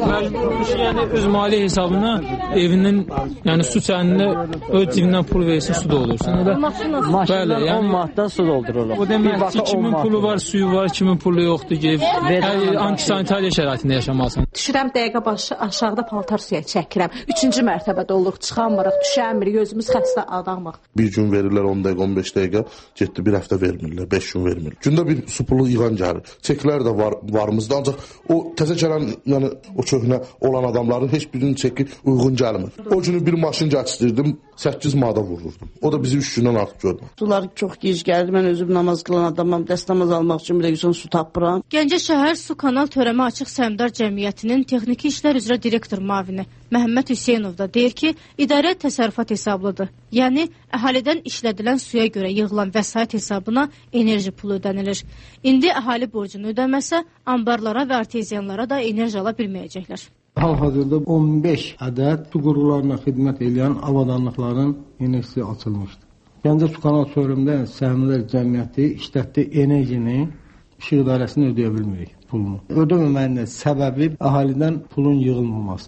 Yəni öz maliyyə hesabına evinin, yəni su çəninə öz cibindən pul versin, su doldursun. Maşınla 10 manatdan su doldururlar. O demək ki, kimin pulu var, suyu var, kimin pulu yoxdur ki, antisanitariya şəraitində yaşamasın. Düşürəm dəqiqə başı aşağıda paltar suya çəkirəm. 3-cü mərtəbədə oluq, çıxamırıq, düşəmirik, özümüz xəstə adamıq. Bir gün verirlər 10 dəqiqə, 15 dəqiqə, getdi bir həftə vermirlər, 5 gün vermirlər. Gündə bir su pulu yığan gəlir. Çeklər də varımızda, ancaq o təzə gələn, yəni o köhnə olan adamların heç birinin çeki uyğun gəlmir. O günü bir maşın gətirdim, 8 manata vururdum. O da bizi 3 gündən artıq görmür. Sular çox gec gəldi. Mən özüm namaz qılan adamam. Dəst namaz almaq üçün bir də su tapıram. Gəncə şəhər Su Kanal Törəmə Açıq Səhmdar Cəmiyyətinin texniki işlər üzrə direktor müavini Məhəmməd Hüseynov da deyir ki, idarə təsərrüfat hesablıdır. Yəni, əhalidən işlədilən suya görə yığılan vəsait hesabına enerji pulu ödənilir. İndi əhali borcunu ödəməsə, ambarlara və artezyanlara da enerji ala bilməyəcəklər. Hal-hazırda 15 ədəd su qurğularına xidmət edən avadanlıqların enerjisi açılmışdır. Gəncə Su Kanal Törəmə Səhmdar Cəmiyyəti işlətdiyi enerjini işıq idarəsinə ödəyə bilmirik pulunu. Ödəməməyin səbəbi əhalidən pulun yığılmaması.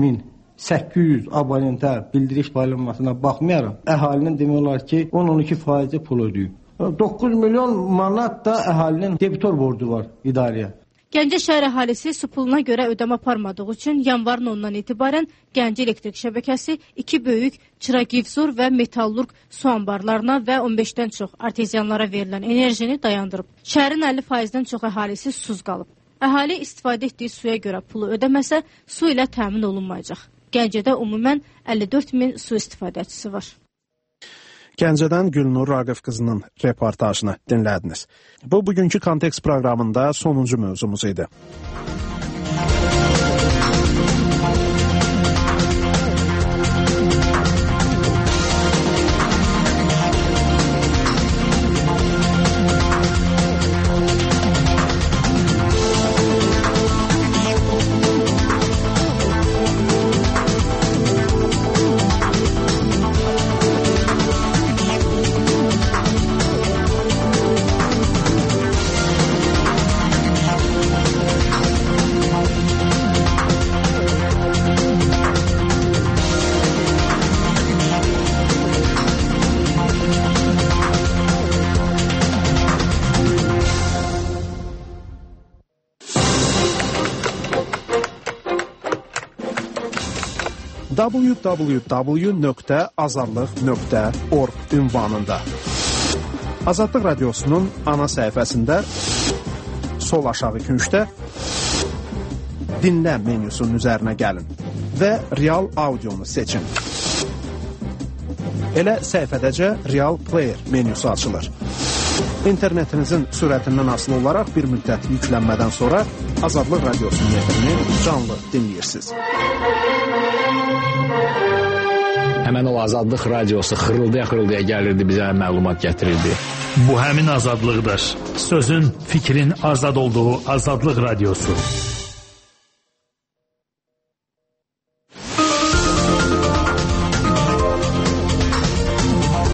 3800 abonentə bildiriş paylanmasına baxmayaraq, əhalinin demək olar ki, 10-12% pul ödəyib. 9 milyon manat da əhalinin debitor borcu var idarəyə. Gəncə şəhər əhalisi su puluna görə ödəmə aparmadığı üçün yanvarın 10-dan etibarən Gəncə elektrik şəbəkəsi 2 böyük Çıraqivzor və Metallurq su anbarlarına və 15-dən çox artezyanlara verilən enerjini dayandırıb. Şəhərin 50%-dən çox əhalisi susuz qalıb. Əhali istifadə etdiyi suya görə pulu ödəməsə, su ilə təmin olunmayacaq. Gəncədə ümumən 54 min su istifadəçisi var. Gəncədən Gülnur Raqif qızının reportajını dinlədiniz. Bu, bugünkü Kontekst proqramında sonuncu mövzumuz idi. www.azadlıq.org ünvanında. Azadlıq Radiosunun ana səhifəsində sol aşağı küncdə dinlə menyusunun üzərinə gəlin və real audionu seçin. Elə səhifədəcə Real Player menyusu açılır. İnternetinizin sürətindən asılı olaraq bir müddət yüklənmədən sonra Azadlıq Radiosunun efrini canlı dinləyirsiniz. Həmən o Azadlıq Radiosu xırıldaya-xırıldaya gəlirdi, bizə məlumat gətirirdi. Bu həmin azadlıqdır. Sözün, fikrin azad olduğu Azadlıq Radiosu.